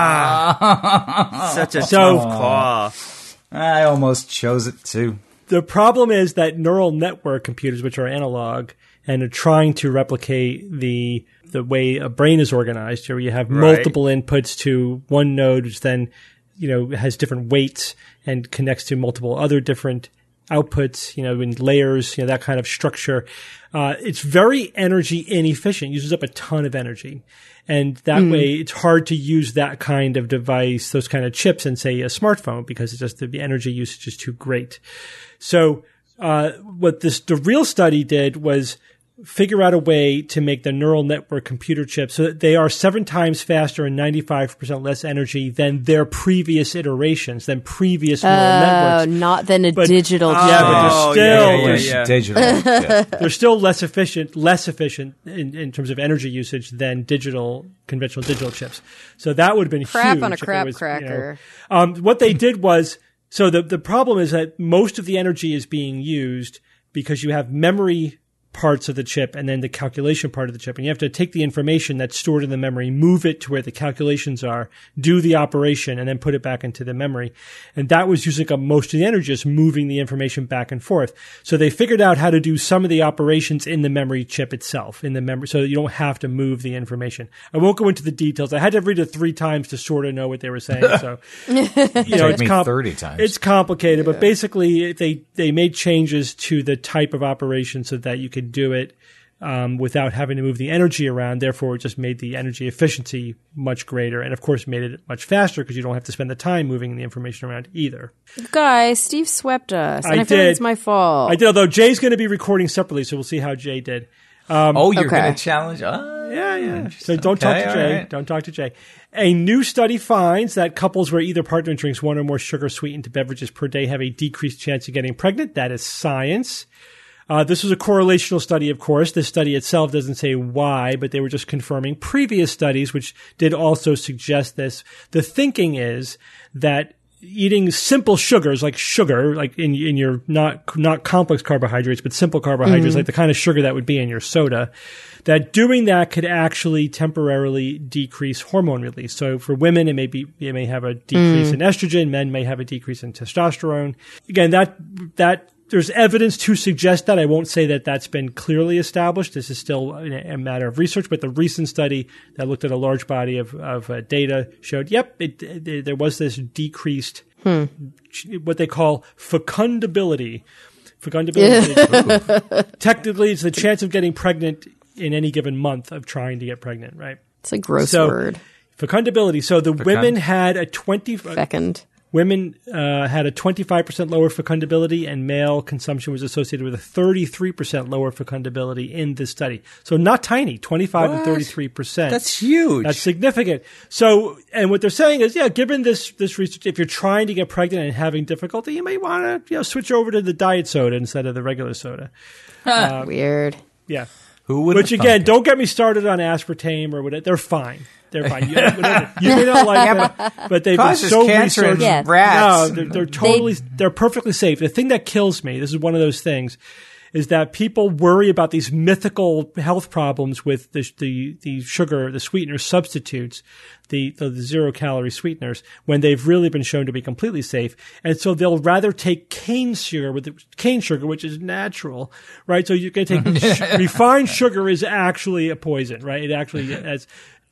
Ah, such a So- tough call. I almost chose it too. The problem is that neural network computers, which are analog and are trying to replicate the the way a brain is organized, where you have Right. multiple inputs to one node, which then, you know, has different weights and connects to multiple other different outputs, you know, in layers, you know, that kind of structure. Uh, it's very energy inefficient, uses up a ton of energy. And that Mm. way it's hard to use that kind of device, those kind of chips in, say, a smartphone, because it's just the energy usage is too great. So, uh, what this, the real study did was figure out a way to make the neural network computer chips so that they are seven times faster and ninety-five percent less energy than their previous iterations, than previous neural Oh, networks. not than a But- digital yeah, chip. but they're Oh, still, yeah, yeah, they're, yeah. Digital. Yeah. they're still less efficient, less efficient in, in terms of energy usage than digital, conventional digital chips. So that would have been Crap huge. on a if it crap was, cracker. You know, um, what they did was, so the, the problem is that most of the energy is being used because you have memory parts of the chip and then the calculation part of the chip. And you have to take the information that's stored in the memory, move it to where the calculations are, do the operation, and then put it back into the memory. And that was using up most of the energy, just moving the information back and forth. So they figured out how to do some of the operations in the memory chip itself, in the memory, so that you don't have to move the information. I won't go into the details. I had to read it three times to sort of know what they were saying. So, you know, Took it's me comp- thirty times. It's complicated, but basically they, they made changes to the type of operation so that you could do it um, without having to move the energy around. Therefore, it just made the energy efficiency much greater, and of course made it much faster because you don't have to spend the time moving the information around either. Guys, Steve swept us. And I I, feel like did. it's my fault. I did, although Jay's going to be recording separately, so we'll see how Jay did. oh, you're Okay. going to challenge? Oh, Yeah, yeah. So don't talk Okay, to all Jay. right. Don't talk to Jay. A new study finds that couples where either partner drinks one or more sugar-sweetened beverages per day have a decreased chance of getting pregnant. That is science. Uh, this was a correlational study, of course. This study itself doesn't say why, but they were just confirming previous studies, which did also suggest this. The thinking is that eating simple sugars like sugar, like in in your not not complex carbohydrates, but simple carbohydrates, like the kind of sugar that would be in your soda, that doing that could actually temporarily decrease hormone release. So for women, it may be it may have a decrease in estrogen. Men may have a decrease in testosterone. Again, that that. There's evidence to suggest that. I won't say that that's been clearly established. This is still a matter of research, but the recent study that looked at a large body of, of uh, data showed, yep, it, it, there was this decreased, hmm. what they call fecundability. Fecundability. Technically, it's the chance of getting pregnant in any given month of trying to get pregnant, right? It's a gross So, word. Fecundability. So the women had a twenty. Fecund. Women uh, had a twenty-five percent lower fecundability, and male consumption was associated with a thirty-three percent lower fecundability in this study. So not tiny, twenty-five and What? thirty-three percent. That's huge. That's significant. So, and what they're saying is, yeah, given this this research, if you're trying to get pregnant and having difficulty, you may want to you know switch over to the diet soda instead of the regular soda. Weird. Yeah. Who would? Which again, don't get me started on aspartame or whatever. They're fine. They're fine. You, whatever. You may not like them, but they've been Causes so cancer in researched. Yeah. rats. No, they're, they're totally, they're perfectly safe. The thing that kills me, this is one of those things, is that people worry about these mythical health problems with the the, the sugar, the sweetener substitutes, the, the the zero calorie sweeteners, when they've really been shown to be completely safe. And so they'll rather take cane sugar with the, cane sugar, which is natural, right? So you can take refined sugar is actually a poison, right? It actually has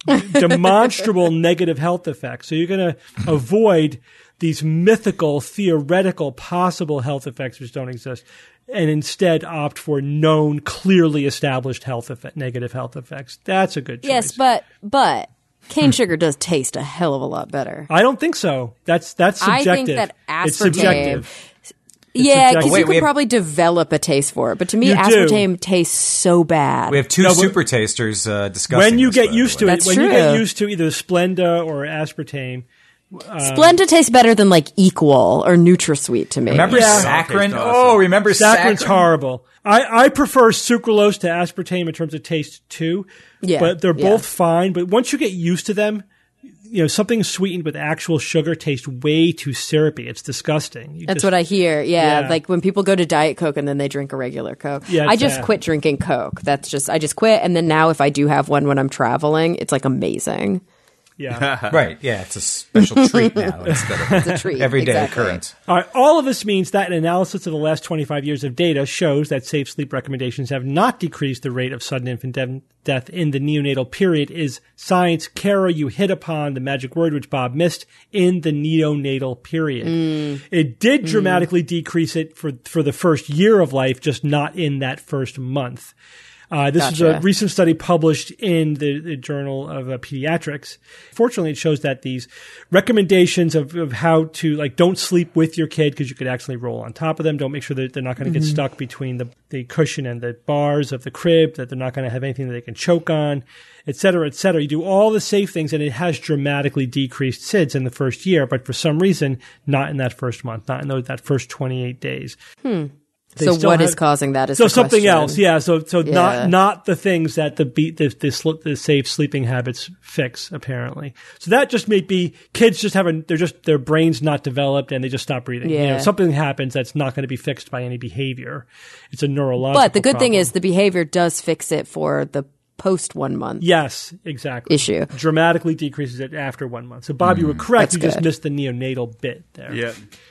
demonstrable negative health effects. So you're going to avoid these mythical, theoretical, possible health effects which don't exist, and instead opt for known, clearly established health effect, negative health effects. That's a good choice. Yes, but but cane sugar does taste a hell of a lot better. I don't think so. That's that's subjective. I think that aspartame. It's subjective. Yeah, because Wait, you we could have- probably develop a taste for it. But to me, You do. aspartame tastes so bad. We have two No, but- super tasters uh, discussing When you this, get by the used way. to it, That's when you get true. used to either Splenda or aspartame, Splenda tastes better than like Equal or NutraSweet to me. Remember Yeah. saccharin? Tastes awesome. Oh, remember saccharin's saccharin? horrible. I, I prefer sucralose to aspartame in terms of taste too. Yeah, But they're yeah. both fine. But once you get used to them, you know, something sweetened with actual sugar tastes way too syrupy. It's disgusting. You That's just- what I hear. Yeah, Yeah. like when people go to Diet Coke and then they drink a regular Coke. Yeah, I it's just bad. quit drinking Coke. That's just I just quit. And then now if I do have one when I'm traveling, it's like amazing. Yeah. Right, yeah, it's a special treat now instead of It's a treat. everyday exactly. occurrence. All right. All of this means that an analysis of the last twenty-five years of data shows that safe sleep recommendations have not decreased the rate of sudden infant de- death in the neonatal period. Is science. Kara, you hit upon the magic word which Bob missed in the neonatal period. Mm. It did dramatically decrease it for, for the first year of life, just not in that first month. Uh, this is a Gotcha. recent study published in the, the Journal of uh, Pediatrics. Fortunately, it shows that these recommendations of, of how to, like, don't sleep with your kid because you could actually roll on top of them. Don't make sure that they're not going to get stuck between the, the cushion and the bars of the crib, that they're not going to have anything that they can choke on, et cetera, et cetera. You do all the safe things, and it has dramatically decreased S I D S in the first year, but for some reason, not in that first month, not in those, that first twenty-eight days. They So still what have- is causing that? Is so the something question. else, yeah. So so Yeah. not not the things that the beat the the, sl- the safe sleeping habits fix apparently. So that just may be kids just haven't they're just their brains not developed and they just stop breathing. You know, Yeah. something happens that's not going to be fixed by any behavior. It's a neurological. But the good thing problem. is the behavior does fix it for the post one month yes, exactly. issue. Dramatically decreases it after one month. So Bob, you were correct. That's You just good. missed the neonatal bit there. Yeah.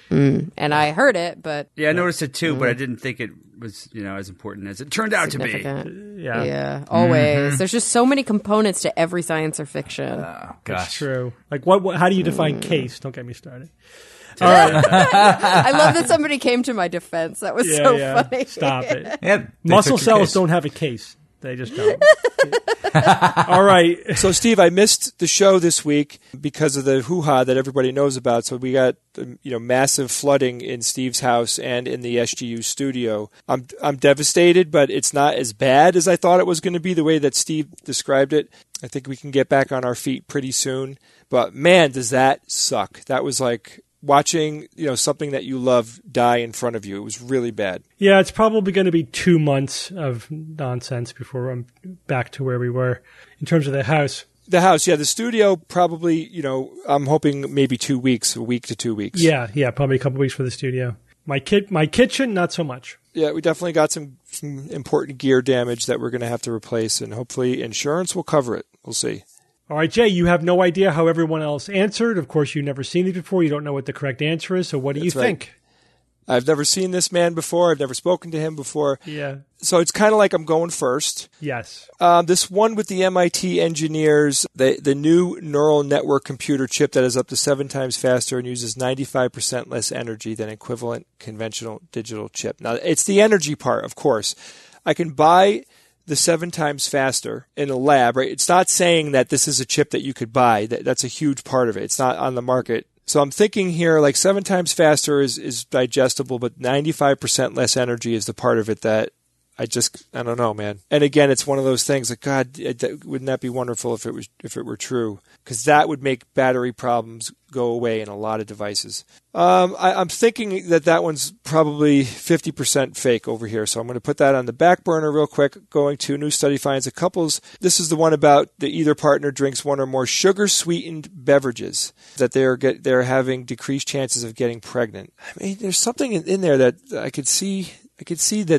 And I heard it, but Yeah, I noticed it too, but I didn't think it was, you know, as important as it turned out to be. significant. Yeah. Yeah, always. There's just so many components to every science or fiction. Oh, That's gosh. true. Like what, what? How do you define case? Don't get me started. I love that somebody came to my defense. That was Yeah, so yeah. funny. Stop it. Yeah, they Muscle took your cells case. don't have a case. They just don't. All right. So, Steve, I missed the show this week because of the hoo-ha that everybody knows about. So we got, um, you know, massive flooding in Steve's house and in the S G U studio. I'm I'm devastated, but it's not as bad as I thought it was going to be. The way that Steve described it, I think we can get back on our feet pretty soon. But man, does that suck! That was like watching, you know, something that you love die in front of you. It was really bad. Yeah, it's probably going to be two months of nonsense before I'm back to where we were in terms of the house. The house, yeah, the studio probably, you know, I'm hoping maybe two weeks, a week to two weeks. Yeah, yeah, probably a couple weeks for the studio. My kid, my kitchen, not so much. Yeah, we definitely got some, some important gear damage that we're going to have to replace, and hopefully insurance will cover it. We'll see. All right, Jay, you have no idea how everyone else answered. Of course, you've never seen these before. You don't know what the correct answer is. So what do That's you right. think? I've never seen this man before. I've never spoken to him before. Yeah. So it's kind of like I'm going first. Yes. Um, this one with the M I T engineers, the, the new neural network computer chip that is up to seven times faster and uses ninety-five percent less energy than equivalent conventional digital chip. Now, it's the energy part, of course. I can buy the seven times faster in a lab, right? It's not saying that this is a chip that you could buy. That, that's a huge part of it. It's not on the market. So I'm thinking here, like seven times faster is, is digestible, but ninety-five percent less energy is the part of it that I just, I don't know, man. And again, it's one of those things like, God, it, that, wouldn't that be wonderful if it was, if it were true? Because that would make battery problems go away in a lot of devices. Um, I, I'm thinking that that one's probably fifty percent fake over here. So I'm going to put that on the back burner real quick. Going to new study finds a couples. This is the one about the either partner drinks one or more sugar sweetened beverages that they're get, they're having decreased chances of getting pregnant. I mean, there's something in, in there that I could see. I could see that that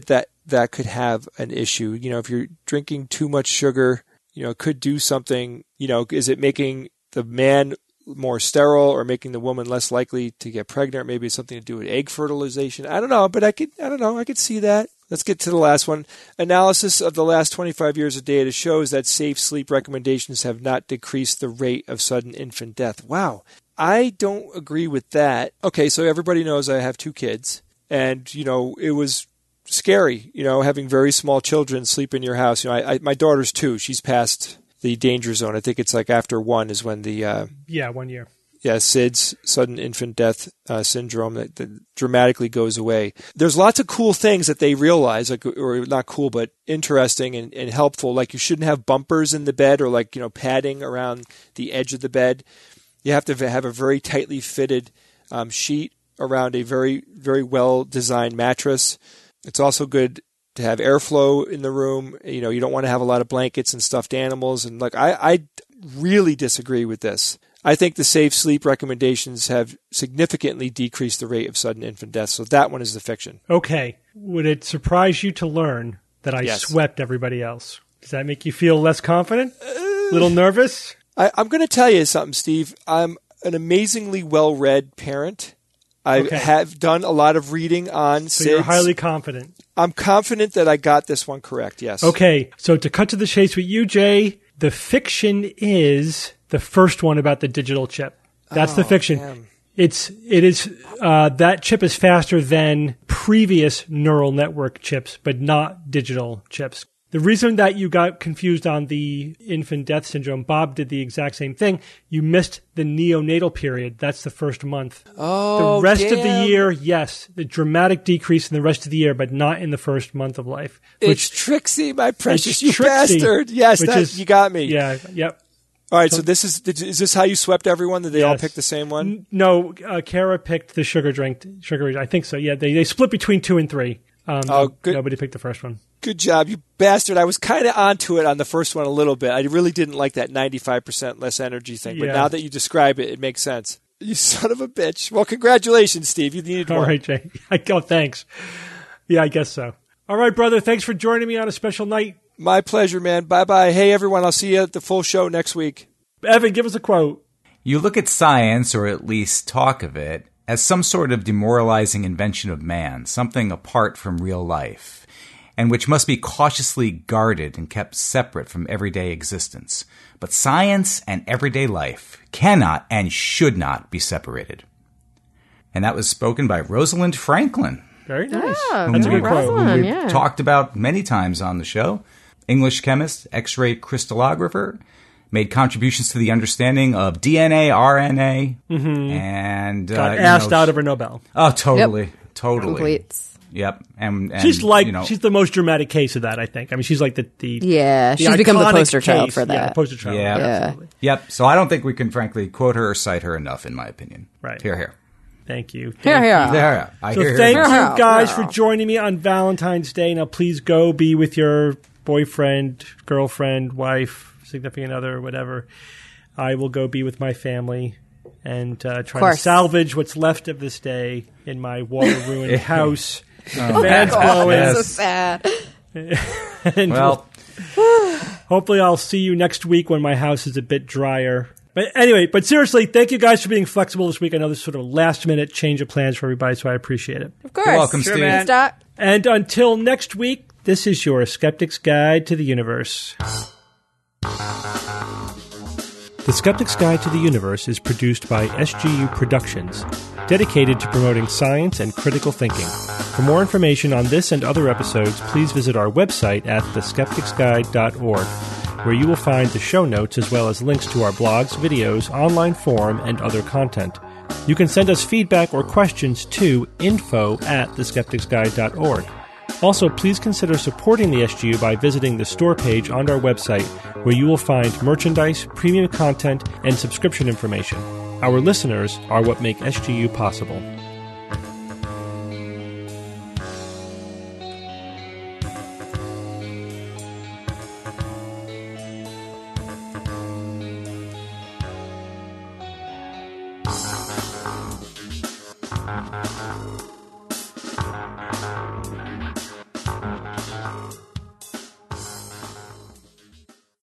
that could have an issue. You know, if you're drinking too much sugar, you know, it could do something. You know, is it making the man more sterile or making the woman less likely to get pregnant? Maybe it's something to do with egg fertilization. I don't know, but I could, I don't know, I could see that. Let's get to the last one. Analysis of the last twenty-five years of data shows that safe sleep recommendations have not decreased the rate of sudden infant death. Wow. I don't agree with that. Okay, so everybody knows I have two kids, and, you know, it was scary, you know, having very small children sleep in your house. You know, I, I, my daughter's two. She's past the danger zone. I think it's like after one is when the... Uh, yeah, one year. Yeah, S I D S, sudden infant death uh, syndrome, that, that dramatically goes away. There's lots of cool things that they realize, like, or not cool, but interesting and, and helpful. Like you shouldn't have bumpers in the bed or like, you know, padding around the edge of the bed. You have to have a very tightly fitted um, sheet around a very, very well-designed mattress. It's also good to have airflow in the room. You know, you don't want to have a lot of blankets and stuffed animals. And like, I, I really disagree with this. I think the safe sleep recommendations have significantly decreased the rate of sudden infant death. So that one is the fiction. Okay. Would it surprise you to learn that I Yes. swept everybody else? Does that make you feel less confident? A little nervous? I, I'm going to tell you something, Steve. I'm an amazingly well-read parent. I Okay. have done a lot of reading on So S I D S. you're highly confident. I'm confident that I got this one correct, yes. Okay. So to cut to the chase with you, Jay, the fiction is the first one about the digital chip. That's the Oh, fiction. damn. It's it is uh, that chip is faster than previous neural network chips, but not digital chips. The reason that you got confused on the infant death syndrome, Bob did the exact same thing. You missed the neonatal period. That's the first month. Oh, the rest of the damn. year, yes, the dramatic decrease in the rest of the year, but not in the first month of life. It's Trixie, my precious, It's you Trixie, bastard. Yes, which that, is- you got me. Yeah, yep. All right, so this is is this how you swept everyone? Did they all Yes. pick the same one? No, uh, Kara picked the sugar drink. Sugar, I think so. Yeah, they they split between two and three. Um, Oh, good. Nobody picked the first one. Good job, you bastard. I was kind of onto it on the first one a little bit. I really didn't like that ninety-five percent less energy thing, but Yeah. now that you describe it, it makes sense. You son of a bitch. Well, congratulations, Steve. You needed All more. right, Jay. I go. Thanks. Yeah, I guess so. All right, brother. Thanks for joining me on a special night. My pleasure, man. Bye-bye. Hey, everyone. I'll see you at the full show next week. Evan, give us a quote. You look at science, or at least talk of it, as some sort of demoralizing invention of man, something apart from real life, and which must be cautiously guarded and kept separate from everyday existence. But science and everyday life cannot and should not be separated. And that was spoken by Rosalind Franklin, Very nice. Oh, That's a yeah, good quote. Rosalind, we've yeah. talked about many times on the show. English chemist, X-ray crystallographer, made contributions to the understanding of D N A, R N A, and Got uh, you asked know, out of her Nobel. Oh, totally, totally. Completes. Yep, and, and She's like you know, she's the most dramatic case of that. I think. I mean, she's like the the Yeah, the she's become the iconic poster child case. for Yeah, that. the poster child. Yeah. Yeah. Absolutely. Yep. So I don't think we can, frankly, quote her or cite her enough, in my opinion. Right. Here, here. Thank you. Here, here. There. I So hear. thank hear. you Yeah. guys Yeah. for joining me on Valentine's Day. Now please go be with your boyfriend, girlfriend, wife, significant other, whatever. I will go be with my family and uh, try to course. salvage what's left of this day in my water-ruined house. Oh, Fans blowing. yes. So sad. And Well, hopefully I'll see you next week when my house is a bit drier. But anyway, but seriously, thank you guys for being flexible this week. I know this is sort of a last-minute change of plans for everybody, so I appreciate it. Of course. You're welcome, Sure, Steve. man. Stop. And until next week, this is your Skeptic's Guide to the Universe. The Skeptic's Guide to the Universe is produced by S G U Productions, dedicated to promoting science and critical thinking. For more information on this and other episodes, please visit our website at the skeptics guide dot org, where you will find the show notes as well as links to our blogs, videos, online forum, and other content. You can send us feedback or questions to info at the skeptics guide dot org. Also, please consider supporting the S G U by visiting the store page on our website, where you will find merchandise, premium content, and subscription information. Our listeners are what make S G U possible.